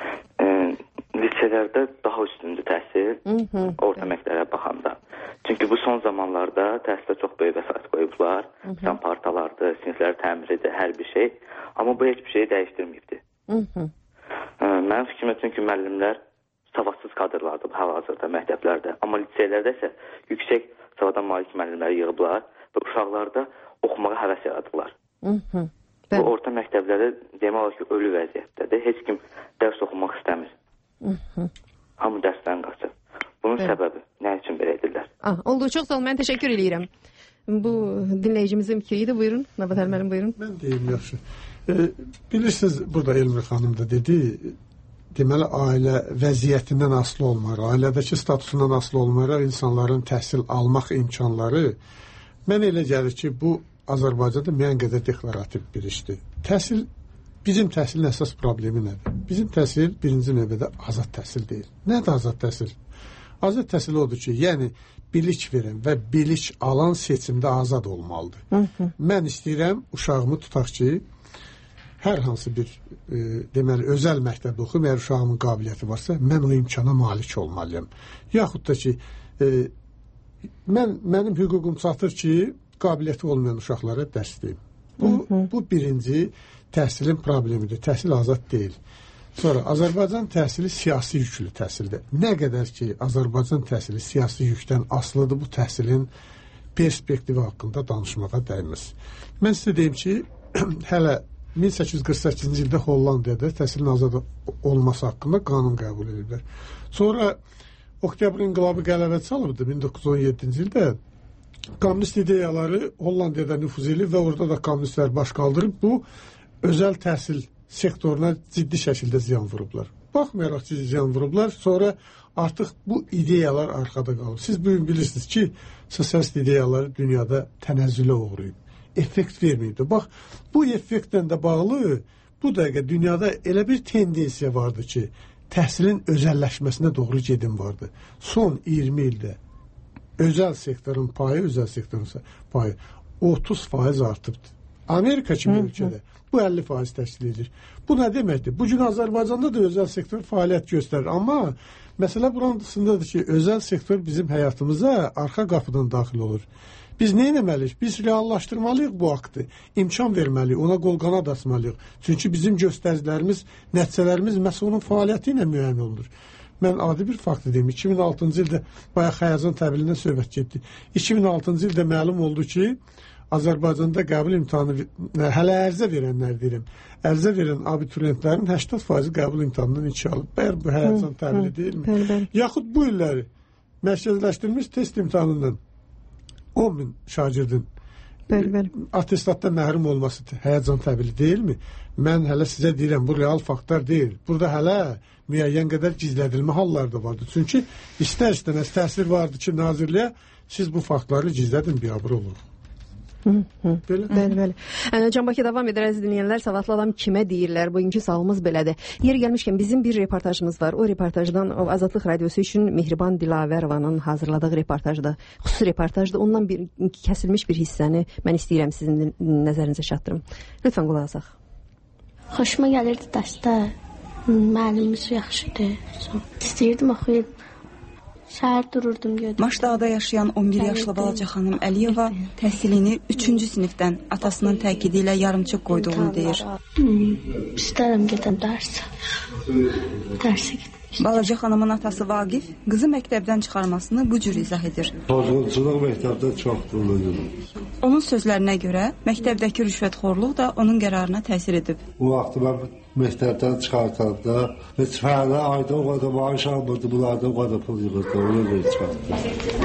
Liselərdə daha üstündür təhsil, orta məktəbə baxanda. Çünki bu son zamanlarda təhsilə çox böyük vəsait qoyublar. Sən partalardır, siniflər təmiridir, hər bir şey. Amma bu heç bir şeyi dəyişdirməyibdir. Mənim fikrimə çünki müəllimlər savadsız kadrlardır hal-hazırda məktəblərdə. Amma liseylərdə isə yüksək savada malik müəllimləri yığıblar və uşaqlarda oxumağa həvəs yaradıblar. Bu orta məktəblərdə demək olar ki, ölü vəziyyətdədir. Heç kim dərs oxumaq istəmir. Hamı dərsdən qaçır. Bunun səbəbi nə üçün belə edirlər? Oldu, çox sağ olun. Mən təşəkkür edirəm. Bu dinləyicimizin fikridir. Buyurun. Nabat Əlməlim, buyurun. Mən deyim, yaxşı. Bilirsiniz, burada Elmir xanım da dedi, deməli, ailə vəziyyətindən asılı olmayaraq, ailədəki statusundan asılı olmayaraq insanların təhsil almaq imkanları, mən elə gəlir ki, bu Azərbaycanda müəyyən qədər deklarativ bir işdir. Təhsil, bizim təhsilin əsas problemi nədir? Bizim təhsil birinci növbədə azad təhsil deyil. Nədir azad təhsil? Azad təhsil odur ki, yəni bilik verən və bilik alan seçimdə azad olmalıdır. Mən istəyirəm, uşağımı tutaq ki, hər hansı bir deməli, özəl məktəbdə oxuyum, əgər uşağımın qabiliyyəti varsa, mən o imkana malik olmalıyam. Yaxud da ki, mənim hüququm çatır ki, qabiliyyəti olmayan uşaqlara dərs deyim. Bu birinci təhsilin problemidir. Təhsil azad deyil. Sonra, Azərbaycan təhsili siyasi yüklü təhsildir. Nə qədər ki, Azərbaycan təhsili siyasi yükdən asılıdır, bu təhsilin perspektivi haqqında danışmağa dəyməz. Mən sizə deyim ki, hələ 1848-ci ildə Hollandiyada təhsilin azad olması haqqında qanun qəbul ediliblər. Sonra Oktyabr inqilabı qələbə çalıbdı 1917-ci ildə. Kommunist ideyaları Hollandiyada nüfuz edilib və orada da kommunistlər baş qaldırıb bu özəl təhsil sektoruna ciddi şəkildə ziyan vurublar. Baxmayaraq ki, ziyan vurublar, sonra artıq bu ideyalar arxada qalıb. Siz bugün bilirsiniz ki, sosialist ideyaları dünyada tənəzzülə uğrayıb. Effekt verməyibdir. Bax, bu effektlə də bağlı bu dəqiqə dünyada elə bir tendensiya vardı ki, təhsilin özəlləşməsinə doğru gedim vardı. Son 20 ildə özəl sektorun payı, özəl sektorun payı 30% artıbdır. Amerika kimi ölkədə bu 50% təşkil edir. Bu nə deməkdir? Bugün Azərbaycanda da özəl sektor fəaliyyət göstərir. Amma məsələ burasındadır ki, özəl sektor bizim həyatımıza arxa qapıdan daxil olur. Biz nə etməliyik? Biz reallaşdırmalıyıq bu aktı. İmkan verməliyik, ona qol-qanad açmalıyıq. Çünki bizim göstəricilərimiz, nəticələrimiz məhz onun fəaliyyəti ilə müəyyən olunur. Mən adi bir fakt deyim. 2006-cı ildə bayaq həyəcan təbilindən söhbət getdi. 2006-cı ildə məlum oldu ki, Azərbaycanda qəbul imtahanı, hələ ərzə verənlər deyirəm, ərzə verən abituriyentlərin 80% qəbul imtahanından 2 alıb. Bəyər bu həyəcan təbili deyilmi? Yaxud bu illəri mərkəzləşdirilmiş test imtahanından 10.000 şagirdin atestatdan məhrum olması həyəcan təbili deyilmi? Mən hələ sizə deyirəm, bu real faktlar deyil. Burada hələ müəyyən qədər gizlədilmə halları da vardır. Çünki istər-istəməz təsir vardır ki, nazirliyə siz bu faktları gizlədin, biabır olur. Bəli. Can Bakı davam edir əziz dinləyənlər. Savadlı adam kimə deyirlər? Bugünkü sualımız belədir. Yeri gəlmişkən bizim bir reportajımız var. O reportajdan Azadlıq Radiosu üçün Mehriban Dilavərovanın hazırladığı reportajdır. Xüsusi reportajdır. Ondan bir kəsilmiş bir hissəni mən istəyirəm sizin nəzərinizə çatdırım. Lütfən qulaq asaq. Xoşuma gəlirdi dərsdə. Müəllimimiz yaxşıdır. İstəyirdim oxuyub. Şəhər dururdum gördüm. Maşdağda yaşayan 11 yaşlı balaca xanım Əliyeva təhsilini 3-cü sinifdən atasının təkidi ilə yarımçıq qoyduğunu deyir. İstərəm gedən dərsə gedim. Balaca xanımın atası Vaqif qızı məktəbdən çıxarmasını bu cür izah edir. Pozğunçuluq məktəbdə çoxdur. Onun sözlərinə görə məktəbdəki rüşvətxorluq da onun qərarına təsir edib. Bu vaxt mən məktəbdən çıxartanda heç fərdə ayda o qədər maaş almırdı, bunlarda o qədər pul yığırdı, ona görə çıxartdı.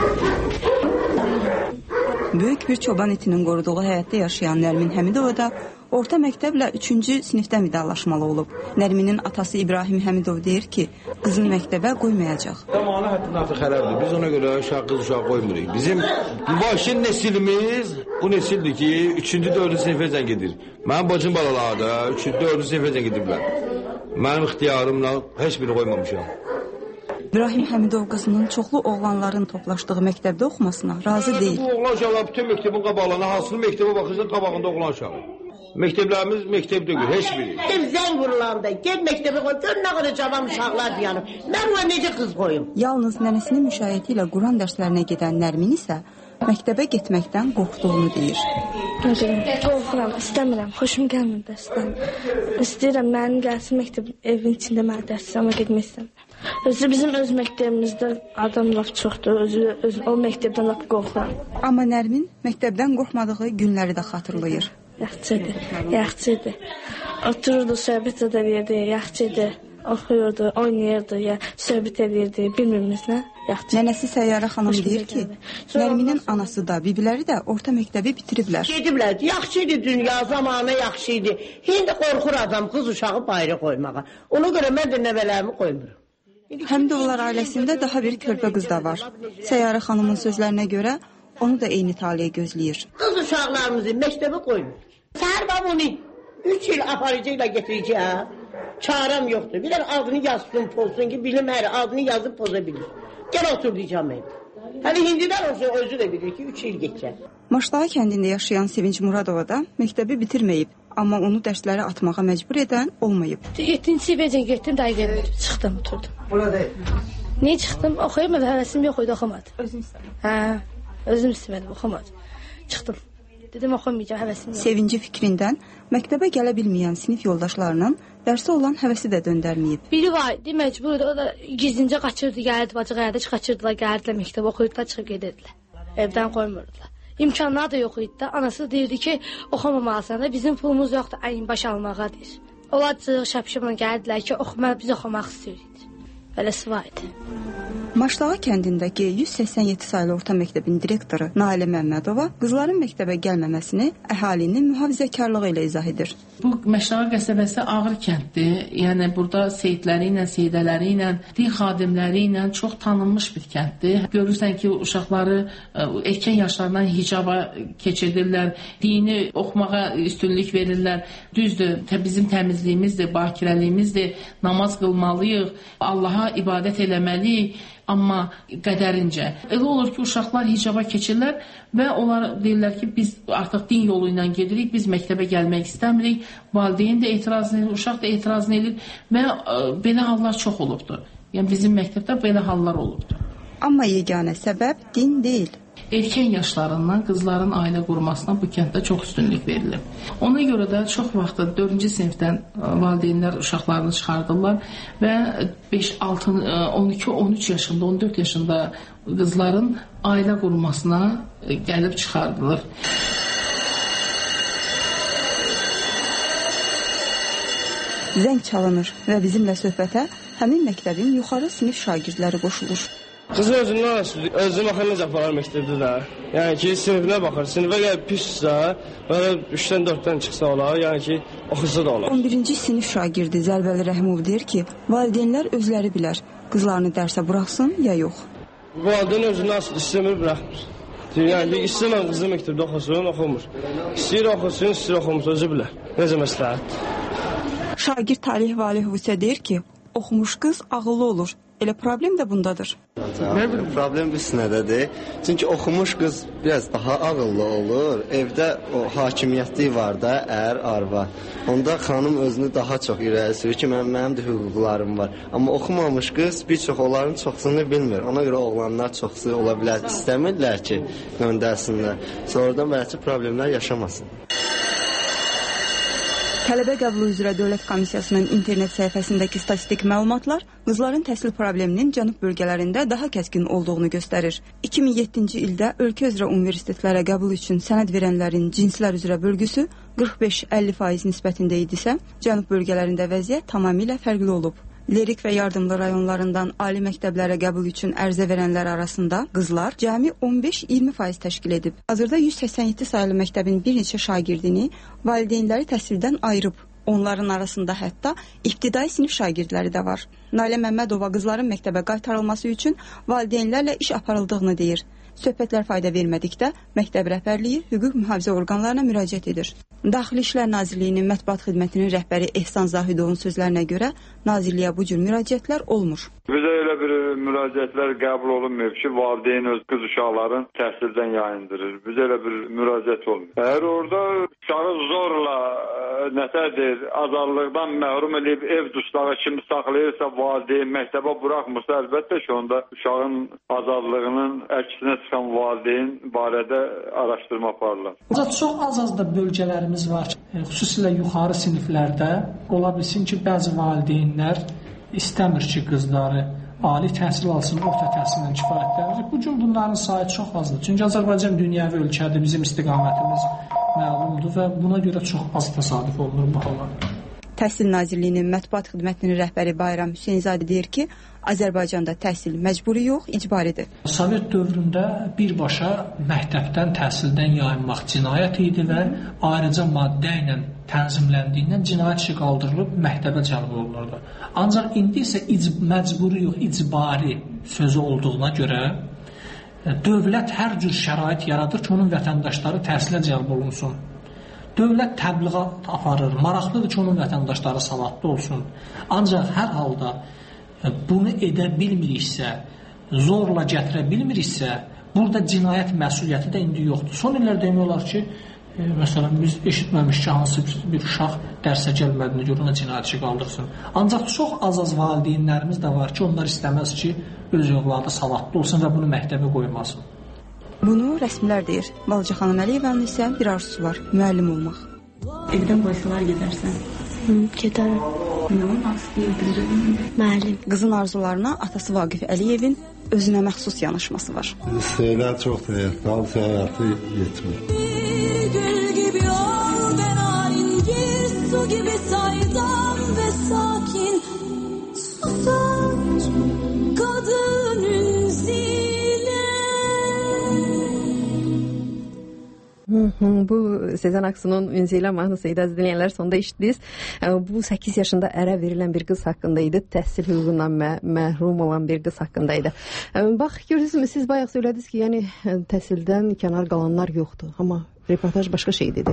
Böyük bir çoban itinin qoruduğu həyətdə yaşayan Nərmin Həmidova da orta məktəblə 3-cü sinifdən vidalaşmalı olub. Nərminin atası İbrahim Həmidov deyir ki, qızını məktəbə qoymayacaq. Zamanı həddindən artıq xərabdır. Biz ona görə qız uşağı qoymuruq. Bizim mübaşir nesilimiz bu nesildir ki, 3-cü, 4-cü sinifəcən gedir. Mənim bacım balaları da 3-cü, 4-cü sinifəcən gediblər. Mənim ixtiyarımla heç biri qoymamışam. İbrahim Həmidov qızının çoxlu oğlanların toplaşdığı məktəbdə oxumasına razı deyil. Bu oğlan uşaqlar bütün məktəbin qabağına, hansılı məktəbə baxırsan qabağında oğlan uşağı. Məktəblərimiz məktəb deyil, heç biri. Zəng vurulanda, gel məktəbə qoy, gör nə qədər cavan uşaqlar dayanıb. Mən ona necə qız qoyum? Yalnız nənəsinin müşayiəti ilə Quran dərslərinə gedən Nərmin isə məktəbə getməkdən qorxduğunu deyir. Qorxuram, istəmirəm, xoşum gəlmir dərsdən. İstəyirəm, mənim gəlsin məktəb evin içində mənə dərs, amma getmək istəmirəm. Özü bizim öz məktəbimizdə adam laf çoxdur, o məktəbdən laf qorxuram. Amma Nərmin məktəbdən qorxmadığı günləri də xatırlayır. Yaxşıdır. Otururdu, söhbət edirdi, yaxşıdır. Oxuyurdu, oynayırdı, söhbət edirdi, bilmirimiz nə? Yaxşı. Nənəsi Səyyarə xanım deyir ki, Nərminin anası da, bibiləri də orta məktəbi bitiriblər. Gediblər, yaxşıydı dünya, zamanı yaxşıydı. Hindi qorxur adam qız uşağı bayra qoymağa. Ona görə mən də nəvələrimi qoymuram. Həmidovlar ailəsində daha bir körpə qız da var. Səyyarə xanımın sözlərinə görə onu da eyni taliyə gözləyir. Qız uşaqlarımızı məktəbə qoymur. Səhər babam onu 3 il aparıcıyla getirəcək. Çarəm yoxdur. Bir də adını yazsın, pozsun ki, bilim hər adını yazıb poza bilir. Gəl otur diyeceğim mən. Hələ hindidən olsun özü də bilir ki, 3 il geçəcək. Maşdağa kəndində yaşayan Sevinç Muradova da məktəbi bitirməyib, amma onu dərsləri atmağa məcbur edən olmayıb. 7-ci sinifəcən getdim, dəqiqə çıxdım, oturdum. Niyə çıxdım? Oxuyamadım, həvəsim yox idi, oxumadım. Özüm istədim. Özüm istəmədim, oxumadım. Çıxdım. Dedim, oxumayacağım, həvəsim yox. Sevinci fikrindən məktəbə gələ bilməyən sinif yoldaşlarının dərsə olan həvəsi də döndərməyib. Biri var idi, məcbur idi, o da gizlincə qaçırdı, gəlirdi, bacı qayardı, qaçırdılar, gəlirdilər məktəbə, oxuyurdular, çıxıb gedirdilər. Evdən qoymurdular. İmkanlar da yox idi də, anası deyirdi ki, oxumamalısan da, bizim pulumuz yoxdur, əyin baş almağa deyir. Onlar cığ şapşımla gəlirdilər ki, biz oxumaq istəyirik. Beləsi var idi. Maşdağa kəndindəki 187 saylı orta məktəbin direktoru Nailə Məmmədova qızların məktəbə gəlməməsini əhalinin mühafizəkarlığı ilə izah edir. Bu Maşdağa qəsəbəsi ağır kənddir. Yəni burada seyidləri ilə, seydələri ilə, din xadimləri ilə çox tanınmış bir kənddir. Görürsən ki, uşaqları erkən yaşlarından hicaba keçirirlər, dini oxumağa üstünlük verirlər. Düzdür, bizim təmizliyimizdir, bakirəliyimizdir, namaz qılmalıyıq, Allaha ibadət eləməliyik. Amma qədərincə. Elə olur ki, uşaqlar hicaba keçirlər və onlar deyirlər ki, biz artıq din yolu ilə gedirik, biz məktəbə gəlmək istəmirik. Valideyn də etirazını edir, uşaq da etirazını edir və belə hallar çox olubdur. Yəni bizim məktəbdə belə hallar olubdur. Amma yeganə səbəb din deyil. Erkən yaşlarından qızların ailə qurmasına bu kənddə çox üstünlük verilir. Ona görə də çox vaxt 4-cü sinifdən valideynlər uşaqlarını çıxardırlar və 5, 6, 12, 13 yaşında, 14 yaşında qızların ailə qurmasına gəlib çıxardılır. Zəng çalınır və bizimlə söhbətə həmin məktəbin yuxarı sinif şagirdləri qoşulur. Qızın özündən asılıdır. Özünü baxır necə aparar məktəbdə də. Yəni ki, sinifinə baxır. Sinifə gəlib pissə, belə 3-dən 4-dən çıxsa olar. Yəni ki, oxusa da olar. 11-ci sinif şagirdi Zərbəli Rəhimov deyir ki, valideynlər özləri bilər. Qızlarını dərsə buraxsın ya yox. Valideyn özünü asılı istəmir, buraxmır. Yəni istəyirəm qızım məktəbdə oxusun, oxumur. İstəyir oxusun, istəyir oxumur, özü bilər. Necə məsləhət? Şagird Talih Valihov isə deyir ki, oxumuş qız ağıllı olur. Elə problem də bundadır. Problem biz nədədir? Çünki oxumuş qız biraz daha ağıllı olur. Evdə o hakimiyyətlik var da, arva. Onda xanım özünü daha çox irəli sürür ki, mənim də hüquqlarım var. Amma oxumamış qız bir çox onların çoxsunu bilmir. Ona görə oğlanlar çoxsu ola bilər. İstəmirlər ki, göndərsinlər. Sonradan bəlkə problemlər yaşamasın. Tələbə qəbulu üzrə Dövlət Komissiyasının internet səhifəsindəki statistik məlumatlar qızların təhsil probleminin cənub bölgələrində daha kəskin olduğunu göstərir. 2007-ci ildə ölkə üzrə universitetlərə qəbul üçün sənəd verənlərin cinslər üzrə bölgüsü 45-50% nisbətində idisə, cənub bölgələrində vəziyyət tamamilə fərqli olub. Lerik və yardımlı rayonlarından ali məktəblərə qəbul üçün ərizə verənlər arasında qızlar cəmi 15-20% təşkil edib. Hazırda 187 sayılı məktəbin bir neçə şagirdini valideynləri təhsildən ayırıb. Onların arasında hətta ibtidai sinif şagirdləri də var. Nailə Məmmədova qızların məktəbə qaytarılması üçün valideynlərlə iş aparıldığını deyir. Söhbətlər fayda vermədikdə məktəb rəhbərliyi hüquq mühafizə orqanlarına müraciət edir. Daxili İşlər Nazirliyinin mətbuat xidmətinin rəhbəri Ehsan Zahidovun sözlərinə görə Nazirliyə bu cür müraciətlər olmur. Bizə elə bir müraciətlər qəbul olunmayıb ki, valideyn öz qız uşaqların təhsildən yayındırır. Bizə elə bir müraciət olmuyor. Əgər orada uşağı zorla nətədir, azadlıqdan məhrum edib ev dustaqı kimi saxlayırsa, valideyn məktəbə buraxmırsa, əlbəttə ki, onda uşağın azadlığının əksinə çıxan valideyn barədə araşdırma aparırlar. Çox az da bölgələrimiz var ki, xüsusilə yuxarı siniflərdə ola bilsin ki, bəzi valideynlər istəmir ki, qızları ali təhsil alsın, orta təhsillə kifayətlənir. Bu gün bunların sayı çox azdır. Çünki Azərbaycan dünyəvi ölkədir, bizim istiqamətimiz məlumdur və buna görə çox az təsadüf olunur bu hallar. Təhsil Nazirliyinin mətbuat xidmətinin rəhbəri Bayram Hüseynzadə deyir ki, Azərbaycanda təhsil məcburi yox, icbaridir. Sovet dövründə birbaşa məktəbdən, təhsildən yayınmaq cinayət idi və ayrıca maddə ilə tənzimləndiyindən cinayət işi qaldırılıb məktəbə cəlb olunurdu. Ancaq indi isə məcburi yox, icbari sözü olduğuna görə dövlət hər cür şərait yaradır ki, onun vətəndaşları təhsilə cəlb olunsun. Dövlət təbliğat aparır, maraqlıdır ki, onun vətəndaşları savadlı olsun. Ancaq hər halda bunu edə bilmiriksə, zorla gətirə bilmiriksə, burada cinayət məsuliyyəti də indi yoxdur. Son illər demək olar ki, məsələn, biz eşitməmiş ki, hansı bir uşaq dərsə gəlmədiyini görə ona cinayət işi qaldırsın. Ancaq çox az valideynlərimiz də var ki, onlar istəməz ki, öz övladı savadlı olsun və bunu məktəbə qoymasın. Bunu rəsmilər deyir. Balaca xanım Əliyevanın isə bir arzusu var, müəllim olmaq. Evdən qoysalar gedərsən? Gedərəm. Nə olmaq istəyirdim? Müəllim. Qızın arzularına atası Vaqif Əliyevin özünə məxsus yanaşması var. İstəklər çoxdur, həyatdan həyatı yetmir. Gül gibi ol, ben naringil, su gibi saydam ve sakin. Susar kadının zile. Bu Sezen Aksu'nun Ünzeylə mahnısıydı, dinləyənlər sonunda eşitdiniz. Bu 8 yaşında ərə verilən bir qız haqqındaydı. Təhsil hüququndan məhrum olan bir qız haqqındaydı. Bax, görürsünüz, siz bayaq söylədiniz ki, yəni təhsildən kənar qalanlar yoxdur. Amma reportaj başqa şey dedi.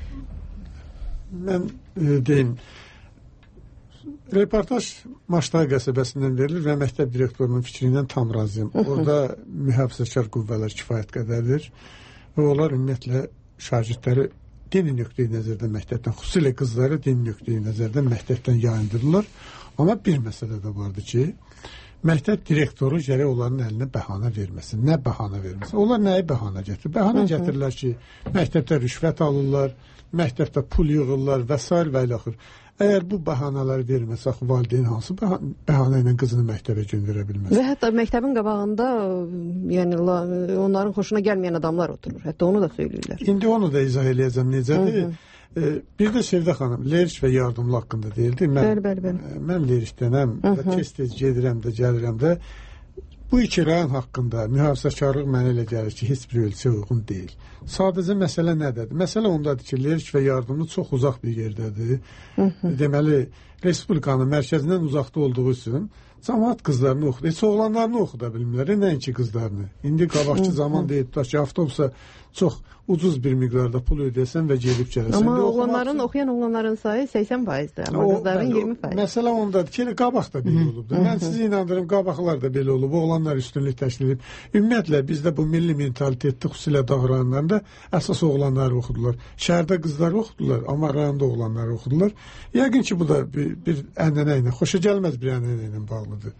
Mən deyim, reportaj Maştay qəsəbəsindən verilir və məktəb direktorunun fikri ilə tam razıyım. Orada mühafizəkar qüvvələr kifayət qədərdir. Və onlar ümumiyyətlə şagirdləri dini nöqteyi nəzərdən məktəbdən, xüsusilə qızları dini nöqteyi nəzərdən məktəbdən yayındırırlar. Amma bir məsələ də vardı ki, məktəb direktoru gərək onların əlinə bəhanə verməsin. Nə bəhanə verməsin? Onlar nəyi bəhanə gətirir? Bəhanə gətirirlər ki, məktəbdə rüşvət alırlar, məktəbdə pul yığırlar və s. və ilə axır. Əgər bu bəhanələri verməsə, valideyn hansı bəhanə ilə qızını məktəbə göndərə bilməz? Və hətta məktəbin qabağında yəni onların xoşuna gəlməyən adamlar oturur. Hətta onu da söyləyirlər. İndi onu da izah eləyəcəm necədir. Bir də Sevdə xanım, Lerik və yardımlı haqqında deyildi. Mən Lerikdənəm və tez-tez gedirəm də, gəlirəm də. Bu iki rayon haqqında mühafizəkarlıq mənə elə gəlir ki, heç bir ölçüyə uyğun deyil. Sadəcə məsələ nədədir? Məsələ ondadır ki, Lerik və yardımlı çox uzaq bir yerdədir. Deməli, Respublikanın mərkəzindən uzaqda olduğu üçün cəmaət qızlarını oxudu. Heç oğlanlarını oxuda bilmirlər, nəinki qızlarını. İndi qabaqçı zaman deyib ki, avtobusa çox ucuz bir miqdarda pul ödəyəsən və gedib gələsən. Amma oxuyan oğlanların sayı 80%-dir, amma qızların 20%. Məsələ ondadır ki, qabaq da belə olubdur. Mən sizi inandırım, qabaqlar da belə olub, oğlanlar üstünlük təşkil edib. Ümumiyyətlə, bizdə bu milli mentalitetdə xüsusilə dağ rayonlarında əsas oğlanları oxudular. Şəhərdə qızları oxudular, amma rayonda oğlanları oxudular. Yəqin ki, bu da bir ənənə ilə, xoşa gəlməz bir ənənə ilə bağlıdır.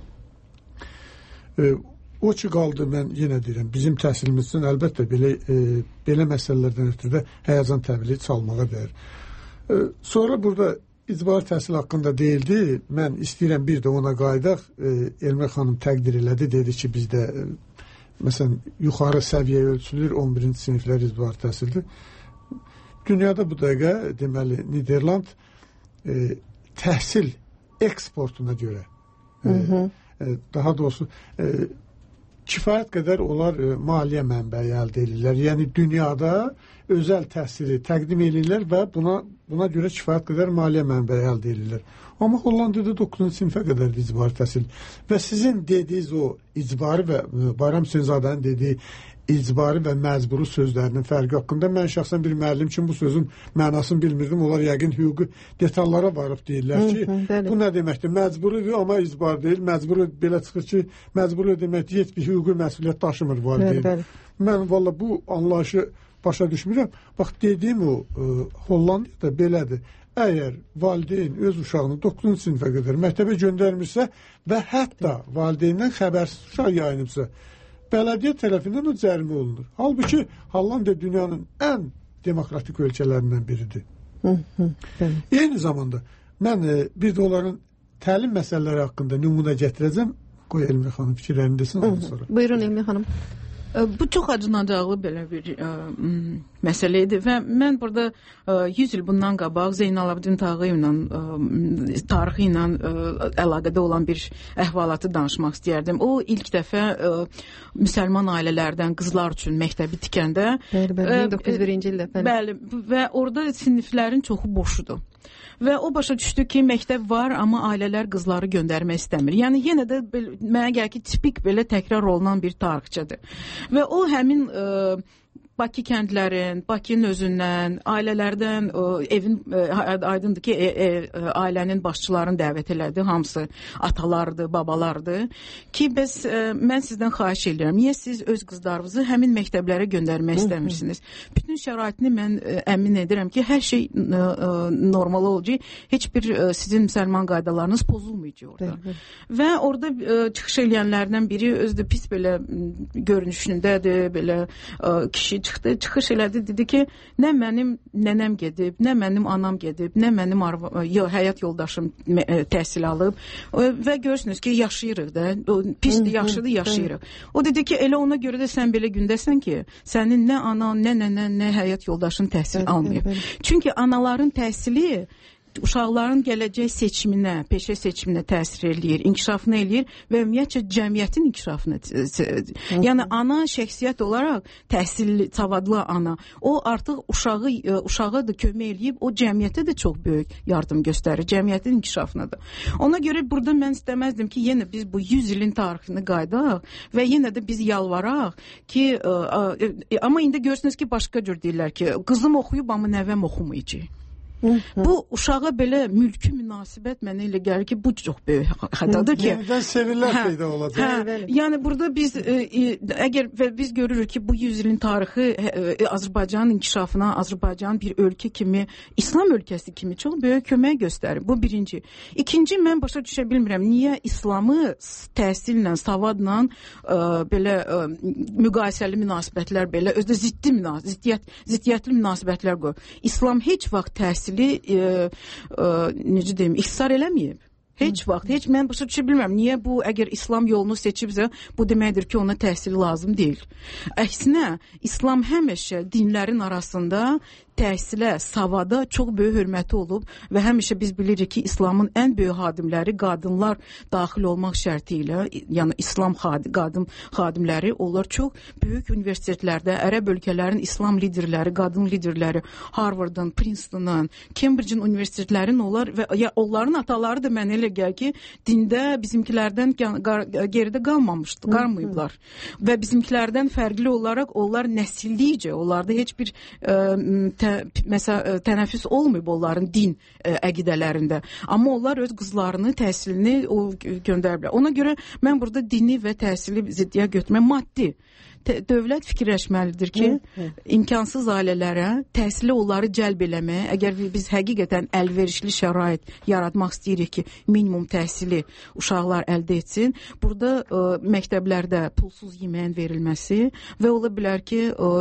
O ki qaldı, mən yenə deyirəm, bizim təhsilimiz üçün əlbəttə belə məsələlərdən ötürü də həyəcan təbili çalmağa dəyər. Sonra burada icbari təhsil haqqında deyildi, mən istəyirəm bir də ona qaydaq, Elmə xanım təqdir elədi, dedi ki, bizdə məsələn, yuxarı səviyyə ölçülür, 11-ci siniflər icbari təhsildir. Dünyada bu dəqiqə, deməli, Niderland təhsil eksportuna görə, daha doğrusu, kifayət qədər onlar maliyyə mənbəyi əldə edirlər. Yəni, dünyada özəl təhsili təqdim edirlər və buna görə kifayət qədər maliyyə mənbəyi əldə edirlər. Amma Hollandada 9-cu sinifə qədər icbari təhsil. Və sizin dediyiniz o icbari və Bayram Hüseynzadənin dediyi icbari və məcburi sözlərinin fərqi haqqında mən şəxsən bir müəllim kimi bu sözün mənasını bilmirdim. Onlar yəqin hüquqi detallara varıb deyirlər ki, bu nə deməkdir? Məcburidir, amma icbari deyil. Məcburi belə çıxır ki, məcburi deməkdir, heç bir hüquqi məsuliyyət daşımır valideyn. Mən valla bu anlayışı başa düşmürəm. Bax, dediyim o, Hollandiyada belədir. Əgər valideyn öz uşağını 9-cu sinifə qədər məktəbə göndərmirsə və hətta valideyndən xəbərsiz uşaq yayınıbsa, bələdiyyə tərəfindən o cərimə olunur. Halbuki Hollandiya dünyanın ən demokratik ölkələrindən biridir. Eyni zamanda mən bir də onların təlim məsələləri haqqında nümunə gətirəcəm. Qoy Elmə xanım fikirlərini desin ondan sonra. Buyurun Elmə xanım. Bu çox acınacaqlı belə bir məsələ idi və mən burada 100 il bundan qabaq Zeynalabdin Tağıyevlə tarixi ilə əlaqədə olan bir əhvalatı danışmaq istəyərdim. O ilk dəfə müsəlman ailələrdən qızlar üçün məktəbi tikəndə 1901-ci ildə. Bəli, və orada siniflərin çoxu boşudur. Və o başa düşdü ki, məktəb var, amma ailələr qızları göndərmək istəmir. Yəni, yenə də mənə gəlir ki, tipik belə təkrar olunan bir tarixçədir. Və o həmin Bakı kəndlərin, Bakının özündən, ailələrdən, evin, aydındır ki, ailənin başçılarını dəvət elədi, hamısı atalardır, babalardır ki, mən sizdən xahiş edirəm, niyə siz öz qızlarınızı həmin məktəblərə göndərmək istəmirsiniz? Bütün şəraitini mən əmin edirəm ki, hər şey normal olacaq, heç bir sizin müsəlman qaydalarınız pozulmayacaq orada. Və orada çıxış eləyənlərdən biri özü pis belə görünüşündədir, belə kişi çıxış elədi, dedi ki, nə mənim nənəm gedib, nə mənim anam gedib, nə mənim həyat yoldaşım təhsil alıb və görürsünüz ki, yaşayırıq da, pisdir, yaxşıdır, yaşayırıq. O dedi ki, elə ona görə də sən belə gündəsən ki, sənin nə anan, nə nənən, nə həyat yoldaşın təhsil almayıb. Çünki anaların təhsili uşaqların gələcək seçiminə, peşə seçiminə təsir eləyir, inkişafını eləyir və ümumiyyətcə cəmiyyətin inkişafını. Yəni, ana şəxsiyyət olaraq təhsilli, savadlı ana, o artıq uşağa da kömək eləyib, o cəmiyyətə də çox böyük yardım göstərir, cəmiyyətin inkişafına da. Ona görə burada mən istəməzdim ki, yenə biz bu 100 ilin tarixini qaydaq və yenə də biz yalvaraq ki, amma indi görürsünüz ki, başqa cür deyirlər ki, qızım oxuyub, amma nəvəm oxumayacaq. Bu uşağa belə mülki münasibət mənə elə gəlir ki, bu çox böyük xətadır ki. Yenidən sevirlər peyda olacaq. Yəni burada biz görürük ki, bu 100 ilin tarixi Azərbaycanın inkişafına, Azərbaycan bir ölkə kimi, İslam ölkəsi kimi çox böyük kömək göstərir. Bu birinci. İkinci, mən başa düşə bilmirəm, niyə İslamı təhsillə, savadla belə müqayisəli münasibətlər belə, özdə ziddiyyətli münasibətlər qoyur. İslam heç vaxt təhsil necə deyim, ixtisar eləməyib. Heç vaxt, mən başa düşə bilmirəm, niyə bu, əgər İslam yolunu seçibsə, bu deməkdir ki, ona təhsil lazım deyil. Əksinə, İslam həmişə dinlərin arasında təhsilə, savada çox böyük hörməti olub və həmişə biz bilirik ki, İslamın ən böyük xadimləri qadınlar daxil olmaq şərti ilə, yəni İslam qadın xadimləri, onlar çox böyük universitetlərdə, ərəb ölkələrin İslam liderləri, qadın liderləri, Harvard'ın, Princeton'ın, Cambridge'in universitetlərin onlar və onların ataları da mənə elə elə gəlir ki, dində bizimkilərdən geridə qalmayıblar. Və bizimkilərdən fərqli olaraq onlar nəsillikcə, onlarda heç bir tənəffüs olmayıb onların din əqidələrində. Amma onlar öz qızlarını, təhsilini göndəriblər. Ona görə mən burada dini və təhsili ziddiyə götürmək maddi. Dövlət fikirləşməlidir ki, imkansız ailələrə təhsili onları cəlb eləməyə, əgər biz həqiqətən əlverişli şərait yaratmaq istəyirik ki, minimum təhsili uşaqlar əldə etsin, burada məktəblərdə pulsuz yeməyin verilməsi və ola bilər ki,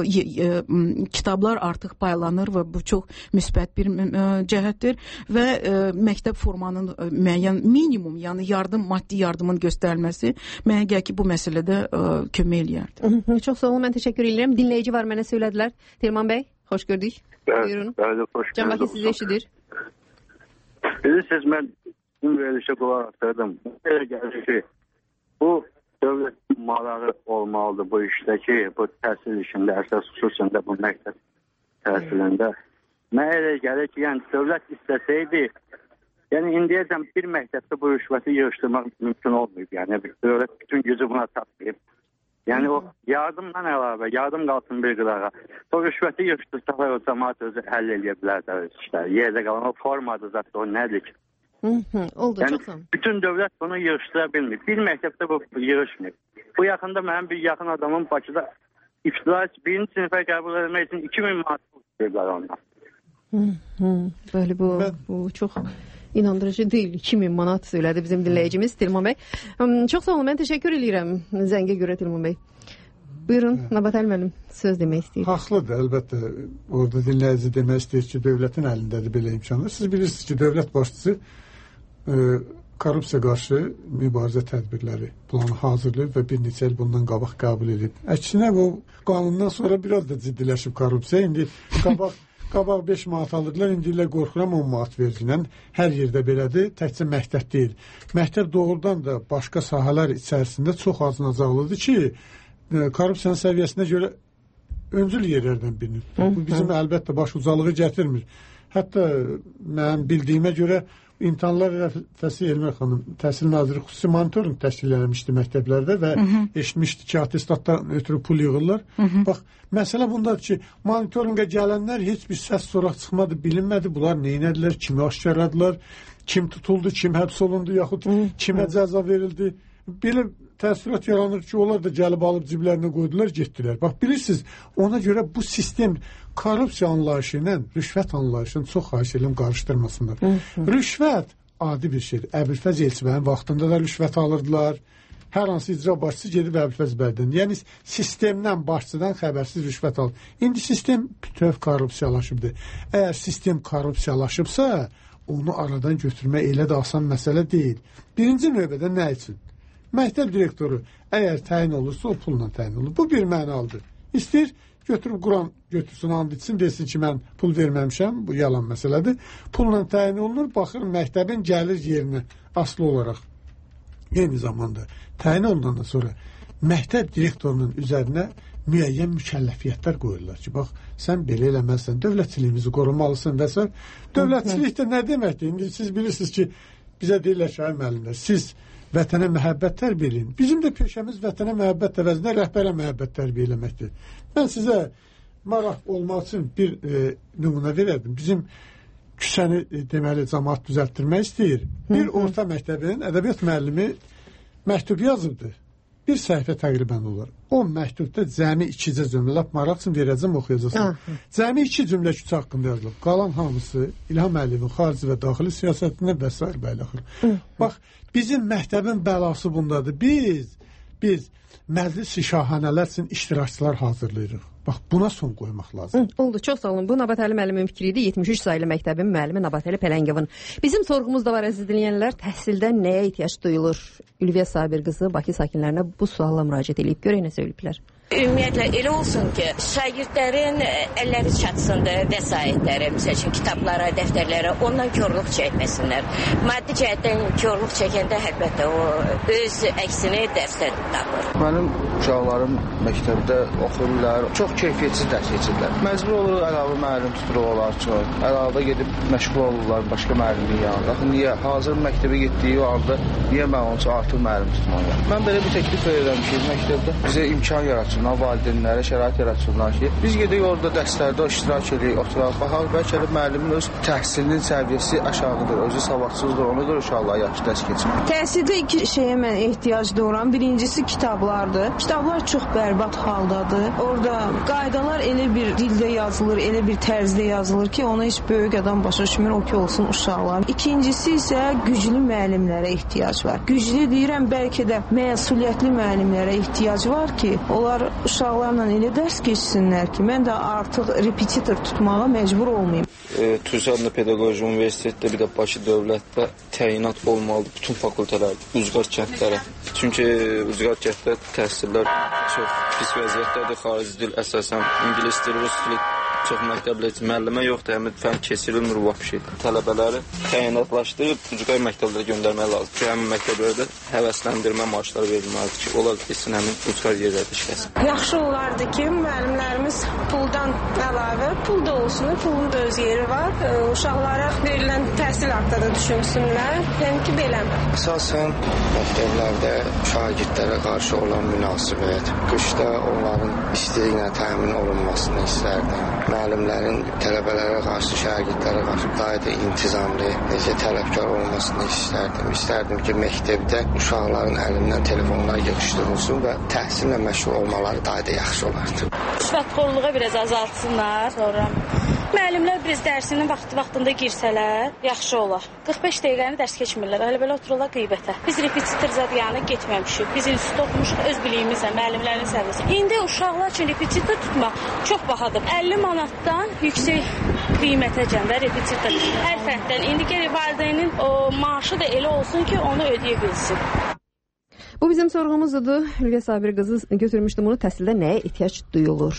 kitablar artıq paylanır və bu çox müsbət bir cəhətdir və məktəb formanın müəyyən minimum, yəni maddi yardımın göstərilməsi mənə gəlir ki, bu məsələdə kömək eləyərdi. Çox sağ olun, mən təşəkkür edirəm. Dinləyici var, mənə söylədilər. Telman bəy, xoş gördük. Buyurun. Bəli, xoş gördük. Can Bakı sizi eşidir. Bilirsiniz, mən bu verilişə qulaq asırdım. Elə gəlir ki, bu dövlət marağı olmalıdır bu işdə ki, bu təhsil işində, əsas xüsusunda bu məktəb təhsilində. Mən elə gəlir ki, yəni dövlət istəsəydi, yəni indiyəcən bir məktəbdə bu rüşvəti yığışdırmaq mümkün olmayıb. Yəni dövlət bütün gücü buna tapmayıb. Yəni o yardımdan əlavə, yardım qalsın bir qırağa. O rüşvəti yığışdırsaqlar o cəmaat özü həll edə bilər də işlər. Yerdə qalan o formadır zaten, o nədir ki? Oldu, yəni, çox sağ olun. Bütün dövlət bunu yığışdıra bilmir. Bir məktəbdə bu yığışmır. Bu yaxında mənim bir yaxın adamın Bakıda iftira birinci sinifə qəbul etmək üçün 2000 manat verirlər ondan. Bəli, bu çox inandırıcı deyil. 2000 manat söylədi bizim dinləyicimiz Tilman bəy. Çox sağ olun, mən təşəkkür edirəm zəngə görə Tilman bəy. Buyurun, Nabatəli müəllim, söz demək istəyir. Haqlıdır, əlbəttə. Orada dinləyici demək istəyir ki, dövlətin əlindədir belə imkanlar. Siz bilirsiniz ki, dövlət başçısı korrupsiya qarşı mübarizə tədbirləri planı hazırlayıb və bir neçə il bundan qabaq qəbul edib. Əksinə bu qanundan sonra biraz da ciddiləşib korrupsiya. İndi qabaq 5 manat alırdılar, indi ilə qorxuram 10 manat verginən. Hər yerdə belədir, təkcə məktəb deyil. Məktəb doğrudan da başqa sahələr içərisində çox azınacaqlıdır ki, korrupsiyanın səviyyəsinə görə öncül yerlərdən birini. Bu bizim əlbəttə baş ucalığı gətirmir. Hətta mənim bildiyimə görə İmtahanlar Rəfəsi Elmər xanım Təhsil Naziri xüsusi monitorinq təşkil eləmişdi məktəblərdə və eşitmişdi ki, atestatdan ötürü pul yığırlar. Bax, məsələ bundadır ki, monitorinqə gələnlər heç bir səs soraq çıxmadı, bilinmədi. Bunlar neynədilər, kimi aşkarladılar, kim tutuldu, kim həbs olundu, yaxud kimə cəza verildi. Belə təəssürat yaranır ki, onlar da gəlib alıb ciblərinə qoydular, getdilər. Bax, bilirsiniz, ona görə bu sistem korrupsiya anlayışı ilə rüşvət anlayışını çox xahiş edirəm qarışdırmasınlar. Rüşvət adi bir şeydir. Əbülfəz Elçibəyin vaxtında da rüşvət alırdılar. Hər hansı icra başçısı gedib Əbülfəz bəydən. Yəni sistemdən, başçıdan xəbərsiz rüşvət alır. İndi sistem bütöv korrupsiyalaşıbdır. Əgər sistem korrupsiyalaşıbsa, onu aradan götürmək elə də asan məsələ deyil. Birinci növbədə nə üçün? Məktəb direktoru əgər təyin olursa, o pulla təyin olur. Bu bir mənalıdır. İstəyir götürüb Quran götürsün, and içsin, desin ki, mən pul verməmişəm, bu yalan məsələdir. Pulla təyin olunur, baxır məktəbin gəlir yerinə asılı olaraq. Eyni zamanda təyin olundan sonra məktəb direktorunun üzərinə müəyyən mükəlləfiyyətlər qoyurlar ki, bax, sən belə eləməzsən, dövlətçiliyimizi qorumalısın və s. Dövlətçilik də nə deməkdir? İndi siz bilirsiniz ki, bizə deyirlər ki, müəllimlər, siz vətənə məhəbbət tərbiyə eləyin. Bizim də peşəmiz vətənə məhəbbət əvəzinə rəhbərə məhəbbət tərbiyə eləməkdir. Mən sizə maraq olmaq üçün bir nümunə verərdim. Bizim küçəni deməli cəmaət düzəltdirmək istəyir. Bir orta məktəbin ədəbiyyat müəllimi məktub yazıbdı. Bir səhifə təqribən olar. O məktubda cəmi 2 cümlə, lap maraq üçün verəcəm, oxuyacaqsın. Cəmi 2 cümlə küçə haqqında yazılıb. Qalan hamısı İlham Əliyevin xarici və daxili siyasətində və s. bəyləxir. Bax, bizim məktəbin bəlası bundadır. Biz məclis şahanələr üçün iştirakçılar hazırlayırıq. Bax, buna son qoymaq lazım. Oldu, çox sağ olun. Bu Nabatəli müəllimin fikri idi. 73 sayılı məktəbin müəllimi Nabatəli Pələngiyevin. Bizim sorğumuz da var, əziz dinləyənlər. Təhsildən nəyə ehtiyac duyulur? Ülviyə Sabir qızı Bakı sakinlərinə bu sualla müraciət edib. Görək nə söyləyiblər. Ümumiyyətlə elə olsun ki, şagirdlərin əlləri çatsındır vəsaitləri, məsəl üçün kitablara, dəftərlərə, ondan korluq çəkməsinlər. Maddi cəhətdən korluq çəkəndə əlbəttə o öz əksini dərsdə tapır. Mənim uşaqlarım məktəbdə oxuyurlar. Çox keyfiyyətsiz dərs keçirlər. Məcbur olur əlavə müəllim tuturuq onlar üçün. Əlavə gedib məşğul olurlar başqa müəllimin yanında. Axı niyə? Hazır məktəbə getdiyi anda niyə mən onun üçün artıq müəllim tutmalıyam? Mən belə bir təklif verirəm ki, məktəbdə bizə imkan yaratsınlar, valideynlərə şərait yaratsınlar ki, biz gedək orada dərslərdə iştirak edək, oturaq, baxaq, bəlkə də müəllimin öz təhsilinin səviyyəsi aşağıdır, özü savadsızdır, ona görə uşaqlar yaxşı dərs keçir. Təhsildə iki şeyə mən ehtiyac duyuram. Birincisi kitablardır. Kitablar çox bərbad haldadır. Orada qaydalar elə bir dildə yazılır, elə bir tərzdə yazılır ki, ona heç böyük adam başa düşmür, o ki olsun uşaqlar. İkincisi isə güclü müəllimlərə ehtiyac var. Güclü deyirəm, bəlkə də məsuliyyətli müəllimlərə ehtiyac var ki, onlar uşaqlarla elə dərs keçsinlər ki, mən də artıq repetitor tutmağa məcbur olmayım. Türkcell Pedaqoji Universitetdə bir də Bakı Dövlətdə təyinat olmalıdır bütün fakültələr, ucqar kəndlərə. Çünki ucqar kənddə təhsillər çox pis vəziyyətdədir, xarici dil əsasən ingilis dil, rus dili çox məktəblə müəllimə yoxdur, həmin fən keçirilmir vəbşi. Tələbələri təyinatlaşdırıb ucqar məktəblərə göndərmək lazım ki, həmin məktəblərdə həvəsləndirmə maaşları verilməlidir ki, onlar etsin həmin ucqar yerlərdə işləsin. Yaxşı olardı ki, müəllimlərimiz puldan əlavə, pul da olsun, pulun da öz yeri var. Uşaqlara verilən təhsil haqqında da düşünsünlər. Yəni ki, belə. Əsasən məktəblərdə şagirdlərə qarşı olan münasibət, qışda onların istəyinə təmin olunmasını istərdim. Müəllimlərin tələbələrə qarşı, şagirdlərə qarşı daha da intizamlı, necə tələbkar olmasını istərdim. İstərdim ki, məktəbdə uşaqların əlindən telefonlar yığışdırılsın və təhsillə məşğul olmaları daha da yaxşı olardı. Rüşvətxorluğa biraz azaltsınlar, sonra müəllimlər biraz dərsinin vaxtında girsələr, yaxşı olar. 45 dəqiqəni dərs keçmirlər, elə belə otururlar qeybətə. Biz repetitor zadyanı getməmişik, biz institutda oxumuşuq, öz biliyimizlə, müəllimlərin səviyyəsi. İndi uşaqlar üçün repetitor tutmaq çox bahadır. 50 manatdan yüksək qiymətəcən də repetitor. Hər fənddən. İndi gəlir valideynin maaşı da elə olsun ki, onu ödəyə bilsin. Bu bizim sorğumuzdur. Hülya Sabir qızı götürmüşdüm bunu. Təhsildə nəyə ehtiyac duyulur?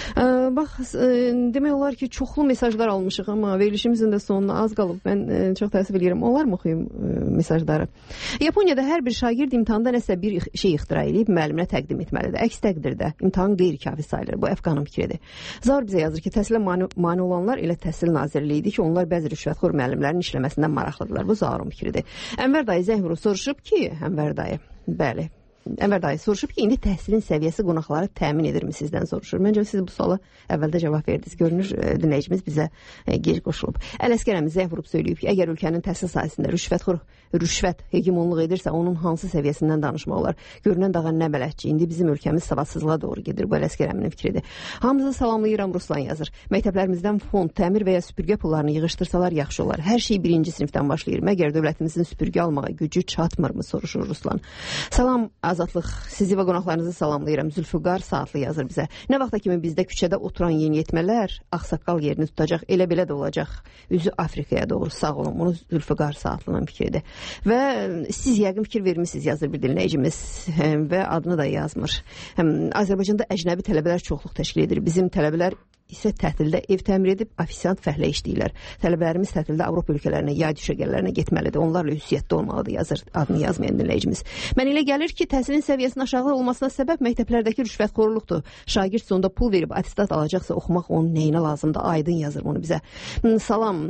Bax, demək olar ki, çoxlu mesajlar almışıq, amma verilişimizin də sonuna az qalıb. Mən çox təəssüf edirəm. Olar mı oxuyum mesajları? Yaponiyada hər bir şagird imtahanda nəsə bir şey ixtira edib müəlliminə təqdim etməlidir. Əks təqdirdə imtahan qeyri-kafi sayılır. Bu Əfqanın fikridir. Zaur bizə yazır ki, təhsilə mane olanlar elə Təhsil Nazirliyi idi ki, onlar bəzi rüşvətxor müəllimlərin işləməsindən maraqlıdırlar. Bu Zaurun fikridir. Ənvər dayı zəng vurub soruşub ki, Ənvər dayı, bəli. Ənvər dayı soruşub ki, indi təhsilin səviyyəsi qonaqları təmin edirmi sizdən soruşur. Məncə siz bu suala əvvəldə cavab verdiniz. Görünür, dinləyicimiz bizə gec qoşulub. Ələsgər əmi zəng vurub söyləyib ki, əgər ölkənin təhsil sahəsində rüşvət hegemonluq edirsə, onun hansı səviyyəsindən danışmaq olar? Görünən dağa nə bələdçi. İndi bizim ölkəmiz savadsızlığa doğru gedir. Bu Ələsgər əminin fikridir. Hamınızı salamlayıram, Ruslan yazır. Məktəblərimizdən fond, təmir və ya süpürgə pullarını yığışdırsalar yaxşı olar. Hər şey birinci sinifdən başlayır. Məgər dövlətimizin süpürgə almağa gücü çatmırmı, soruşur Ruslan. Salam, Azadlıq, sizi və qonaqlarınızı salamlayıram. Zülfüqar Saatlı yazır bizə. Nə vaxta kimi bizdə küçədə oturan yeniyetmələr ağsaqqal yerini tutacaq, elə belə də olacaq. Üzü Afrikaya doğru, sağ olun. Bunu Zülfüqar Saatlının fikridir. Və siz yəqin fikir vermişsiniz, yazır bir dinləyicimiz və adını da yazmır. Azərbaycanda əcnəbi tələbələr çoxluq təşkil edir. Bizim tələbələr isə tətildə ev təmir edib ofisiant fəhlə işləyirlər. Tələbələrimiz tətildə Avropa ölkələrinə, yay düşərgələrine getməlidir. Onlarla ünsiyyətdə olmalıdır, yazır adını yazmayan dinləyicimiz. Mən elə gəlir ki, təhsilin səviyyəsinin aşağı olmasına səbəb məktəblərdəki rüşvətxorluqdur. Şagird sonunda pul verib attestat alacaqsa oxumaq onun nəyinə lazımdır? Aydın yazır bunu bizə. Salam,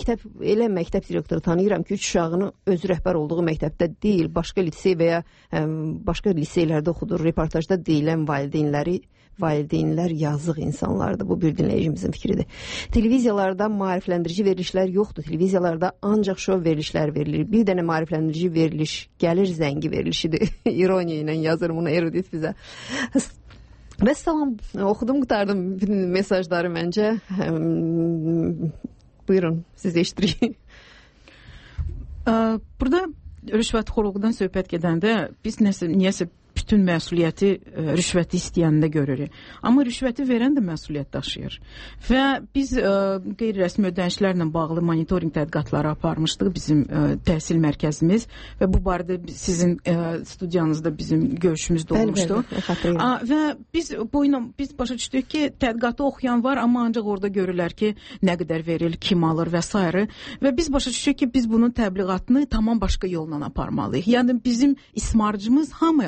məktəb direktoru tanıyıram ki, 3 uşağını özü rəhbər olduğu məktəbdə deyil, başqa lisey və ya başqa liseylərdə oxudur. Reportajda deyilən valideynlər yazıq insanlardır. Bu bir dinləyicimizin fikridir. Televiziyalarda maarifləndirici verilişlər yoxdur. Televiziyalarda ancaq şov verilişlər verilir. Bir dənə maarifləndirici veriliş gəlir zəngi verilişidir. İroniya ilə yazır bunu erudit bizə. Və salam, oxudum, qutardım mesajları məncə. Buyurun, siz eşitdirik. Burada rüşvətxorluqdan söhbət gedəndə biz niyəsə bütün məsuliyyəti rüşvəti istəyəndə görürük. Amma rüşvəti verən də məsuliyyət daşıyır. Və biz qeyri-rəsmi ödənişlərlə bağlı monitorinq tədqiqatları aparmışdıq bizim təhsil mərkəzimiz və bu barədə sizin studiyanızda bizim görüşümüz də olmuşdu. Və biz başa düşdük ki, tədqiqatı oxuyan var, amma ancaq orada görürlər ki, nə qədər verilir, kim alır və s. Və biz başa düşdük ki, biz bunun təbliğatını tamam başqa yolla aparmalıyıq. Yəni bizim ismarcımız hamıya aid olmalıdır.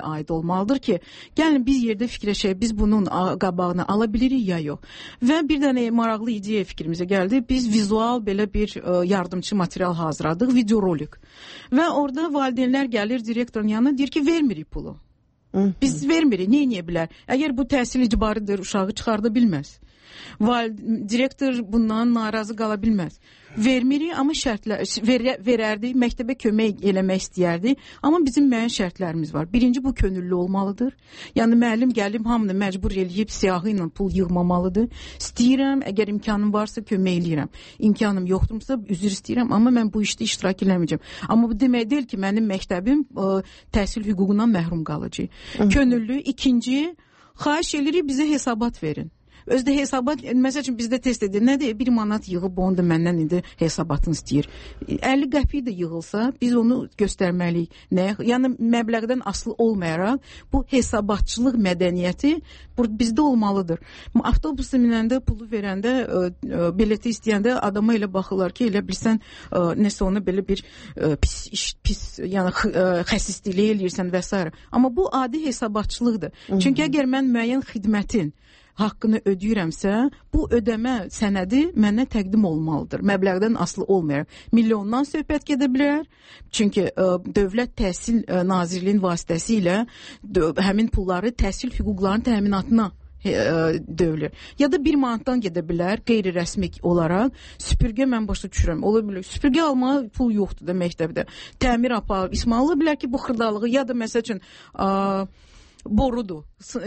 olmalıdır ki, gəlin biz yerdə fikirləşək, biz bunun qabağını ala bilirik ya yox. Və bir dənə maraqlı ideya fikrimizə gəldi. Biz vizual belə bir yardımçı material hazırladıq, videorolik. Və orada valideynlər gəlir direktorun yanına, deyir ki, vermirik pulu. Biz vermirik, neyə bilər? Əgər bu təhsil icbaridir, uşağı çıxarda bilməz. Direktor bundan narazı qala bilməz. Vermirik, amma şərtlər verərdik, məktəbə kömək eləmək istəyərdik, amma bizim müəyyən şərtlərimiz var. Birinci, bu könüllü olmalıdır. Yəni müəllim gəlib hamını məcbur eləyib siyahı ilə pul yığmamalıdır. İstəyirəm, əgər imkanım varsa kömək eləyirəm. İmkanım yoxdursa üzr istəyirəm, amma mən bu işdə iştirak eləməyəcəm. Amma bu demək deyil ki, mənim məktəbim təhsil hüququndan məhrum qalacaq. Könüllü. İkinci, xahiş edirik bizə hesabat verin. Özdə hesabat, məsəl üçün bizdə test edir. Nədir? 1 manat yığıb onu da məndən indi hesabatını istəyir. 50 qəpik də yığılsa, biz onu göstərməliyik. Yəni məbləğdən asılı olmayaraq bu hesabatçılıq mədəniyyəti bizdə olmalıdır. Avtobusda minəndə, pulu verəndə, bileti istəyəndə adama elə baxırlar ki, elə bilsən nəsə ona belə bir pis yəni xəsisliyi eləyirsən və s. Amma bu adi hesabatçılıqdır. Çünki əgər mən müəyyən xidmətin haqqını ödəyirəmsə, bu ödəmə sənədi mənə təqdim olmalıdır. Məbləğdən asılı olmayaraq. Milyondan söhbət gedə bilər. Çünki Dövlət Təhsil Nazirliyinin vasitəsilə həmin pulları təhsil hüquqlarının təminatına dövülür. Ya da 1 manatdan gedə bilər, qeyri-rəsmi olaraq. Süpürgə mən başa düşürəm. Ola bilər. Süpürgə almağa pul yoxdur da məktəbdə. Təmir aparıb, İsmail ola bilər ki, bu xırdalığı ya da məsəl üçün borudur.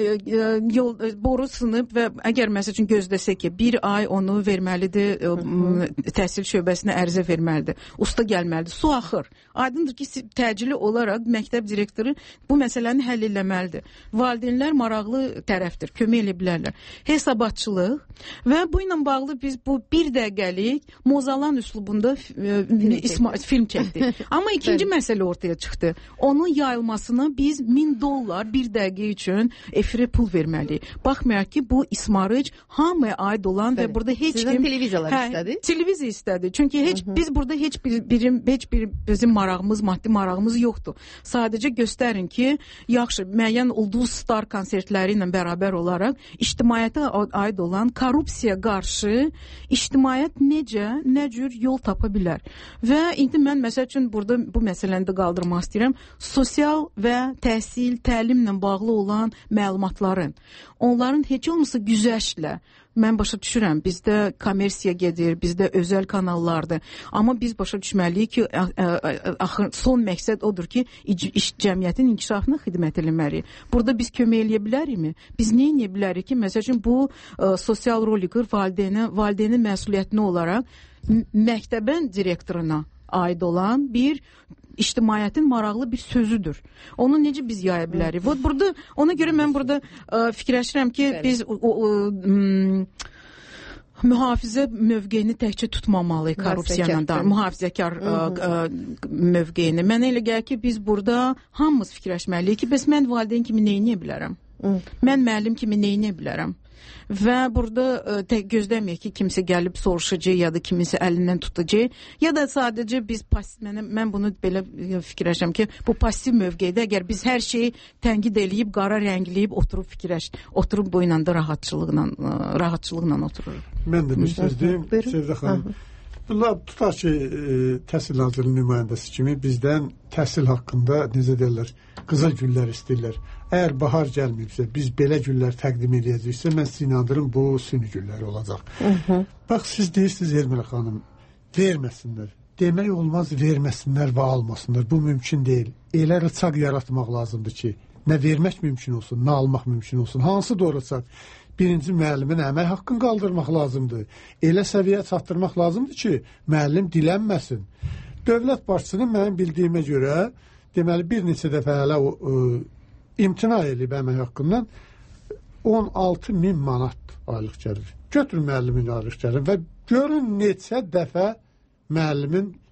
Boru sınıb və əgər məsəl üçün gözləsə ki, 1 ay onu verməlidir, təhsil şöbəsinə ərizə verməlidir, usta gəlməlidir, su axır. Aydındır ki, təcili olaraq məktəb direktoru bu məsələni həll eləməlidir. Valideynlər maraqlı tərəfdir, kömək elə bilərlər. Hesabatçılıq və bu ilə bağlı biz bu 1 dəqiqəlik Mozalan üslubunda film çəkdik. Amma ikinci məsələ ortaya çıxdı. Onun yayılmasına biz $1000 1 dəqiqə üçün efirə pul verməliyik. Baxmayaq ki, bu ismarıc hamıya aid olan və burada heç kim televiziyalar istədi. Televiziya istədi. Çünki biz burada heç bir bizim marağımız, maddi marağımız yoxdur. Sadəcə göstərin ki, yaxşı, müəyyən ulduz star konsertləri ilə bərabər olaraq ictimaiyyətə aid olan korrupsiya qarşı ictimaiyyət nə cür yol tapa bilər. Və indi mən məsəl üçün burada bu məsələni də qaldırmaq istəyirəm. Sosial və təhsil, təlimlə bağlı olan məlumatların, onların heç olmasa güzəştlə, mən başa düşürəm, bizdə kommersiya gedir, bizdə özəl kanallardır, amma biz başa düşməliyik ki, son məqsəd odur ki, cəmiyyətin inkişafına xidmət eləməliyik. Burada biz kömək eləyə bilərikmi? Biz nə eləyə bilərik ki, məsəl üçün bu sosial rolikır valideynin məsuliyyətinə olaraq məktəbin direktoruna aid olan bir ictimaiyyətin maraqlı bir sözüdür. Onu necə biz yaya bilərik? Burada, ona görə mən burada fikirləşirəm ki, biz mühafizə mövqeyini təkcə tutmamalıyıq korrupsiyanla da, mühafizəkar mövqeyini. Mənə elə gəlir ki, biz burada hamımız fikirləşməliyik ki, bəs mən valideyn kimi nə edə bilərəm? Mən müəllim kimi nə edə bilərəm? Və burada gözləməyək ki, kimsə gəlib soruşacaq ya da kimisə əlindən tutacaq ya da sadəcə biz mən bunu belə fikirləşirəm ki, bu pasiv mövqeydə əgər biz hər şeyi tənqid eləyib, qara rəngləyib oturub bu ilə də rahatçılıqla otururuq. Mən də bir söz deyim, Sevdə xanım. Bunlar tutar ki, Təhsil Nazirliyinin nümayəndəsi kimi bizdən təhsil haqqında, necə deyirlər, qızıl güllər istəyirlər. Əgər bahar gəlməyibsə, biz belə güllər təqdim edəcəksə, mən sizə inandırım, bu süni güllər olacaq. Bax, siz deyirsiniz, Ermələ xanım, verməsinlər. Demək olmaz, verməsinlər və almasınlar. Bu mümkün deyil. Elə rıçaq yaratmaq lazımdır ki, nə vermək mümkün olsun, nə almaq mümkün olsun. Hansı doğru rıçaq? Birinci, müəllimin əmək haqqını qaldırmaq lazımdır. Elə səviyyə çatdırmaq lazımdır ki, müəllim dilənməsin. Dövlət başçısının mənim bildiyimə görə, deməli, bir neçə dəfə hələ imtina edib əmək haqqından 16.000 manat aylıq gəlir. Götür müəllimin aylıq gəlir və görün neçə dəfə müəllimin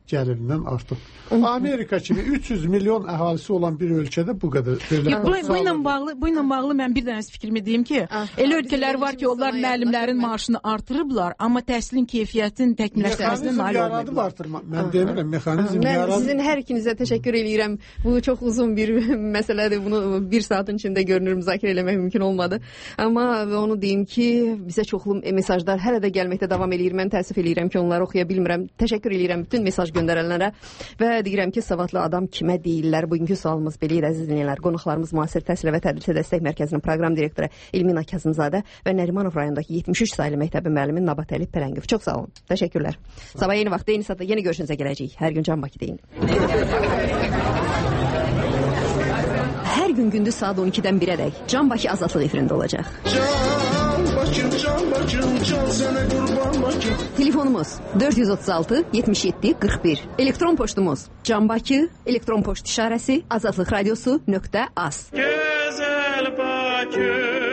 gəlirindən artıq. Amerika kimi 300 milyon əhalisi olan bir ölkədə bu qədər Bu ilə bağlı mən bir dənə fikrimi deyim ki, elə ölkələr var ki, onlar müəllimlərin maaşını artırıblar, amma təhsilin keyfiyyətini təkmilləşdirməsinə nail olmayıblar. Mən demirəm, mexanizm yaradır. Mən sizin hər ikinizə təşəkkür edirəm. Bu çox uzun bir məsələdir. Bunu bir saatın içində görünür, müzakirə eləmək mümkün olmadı. Amma onu deyim ki, bizə çoxlu mesajlar hələ də gəlməkdə davam edir. Mən təəssüf edirəm ki, onları oxuya bilmirəm. Təşəkkür edirəm bütün mesaj göndərənlərə və deyirəm ki, savadlı adam kimə deyirlər? Bugünkü sualımız belə idi, əziz dinləyənlər. Qonaqlarımız Müasir Təhsil və Tədris Dəstək Mərkəzinin proqram direktoru Elmina Kazımzadə və Nərimanov rayonundakı 73 saylı məktəbin müəllimi Nabatəli Pələngov. Çox sağ olun. Təşəkkürlər. Sabah yeni vaxtda, eyni saatda yeni görüşünüzə gələcəyik. Hər gün Can Bakı deyin. Hər gün gündüz saat 12-dən 1-ədək Can Bakı Azadlıq efirində olacaq. Can sənə qurban Bakı. Telefonumuz 436 77 41. Elektron poçtumuz canbakı, elektron poçt işarəsi azadlıqradiosu.az. Gözəl Bakı.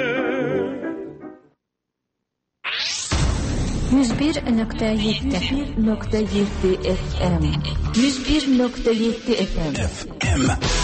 101.7 FM 101.7 FM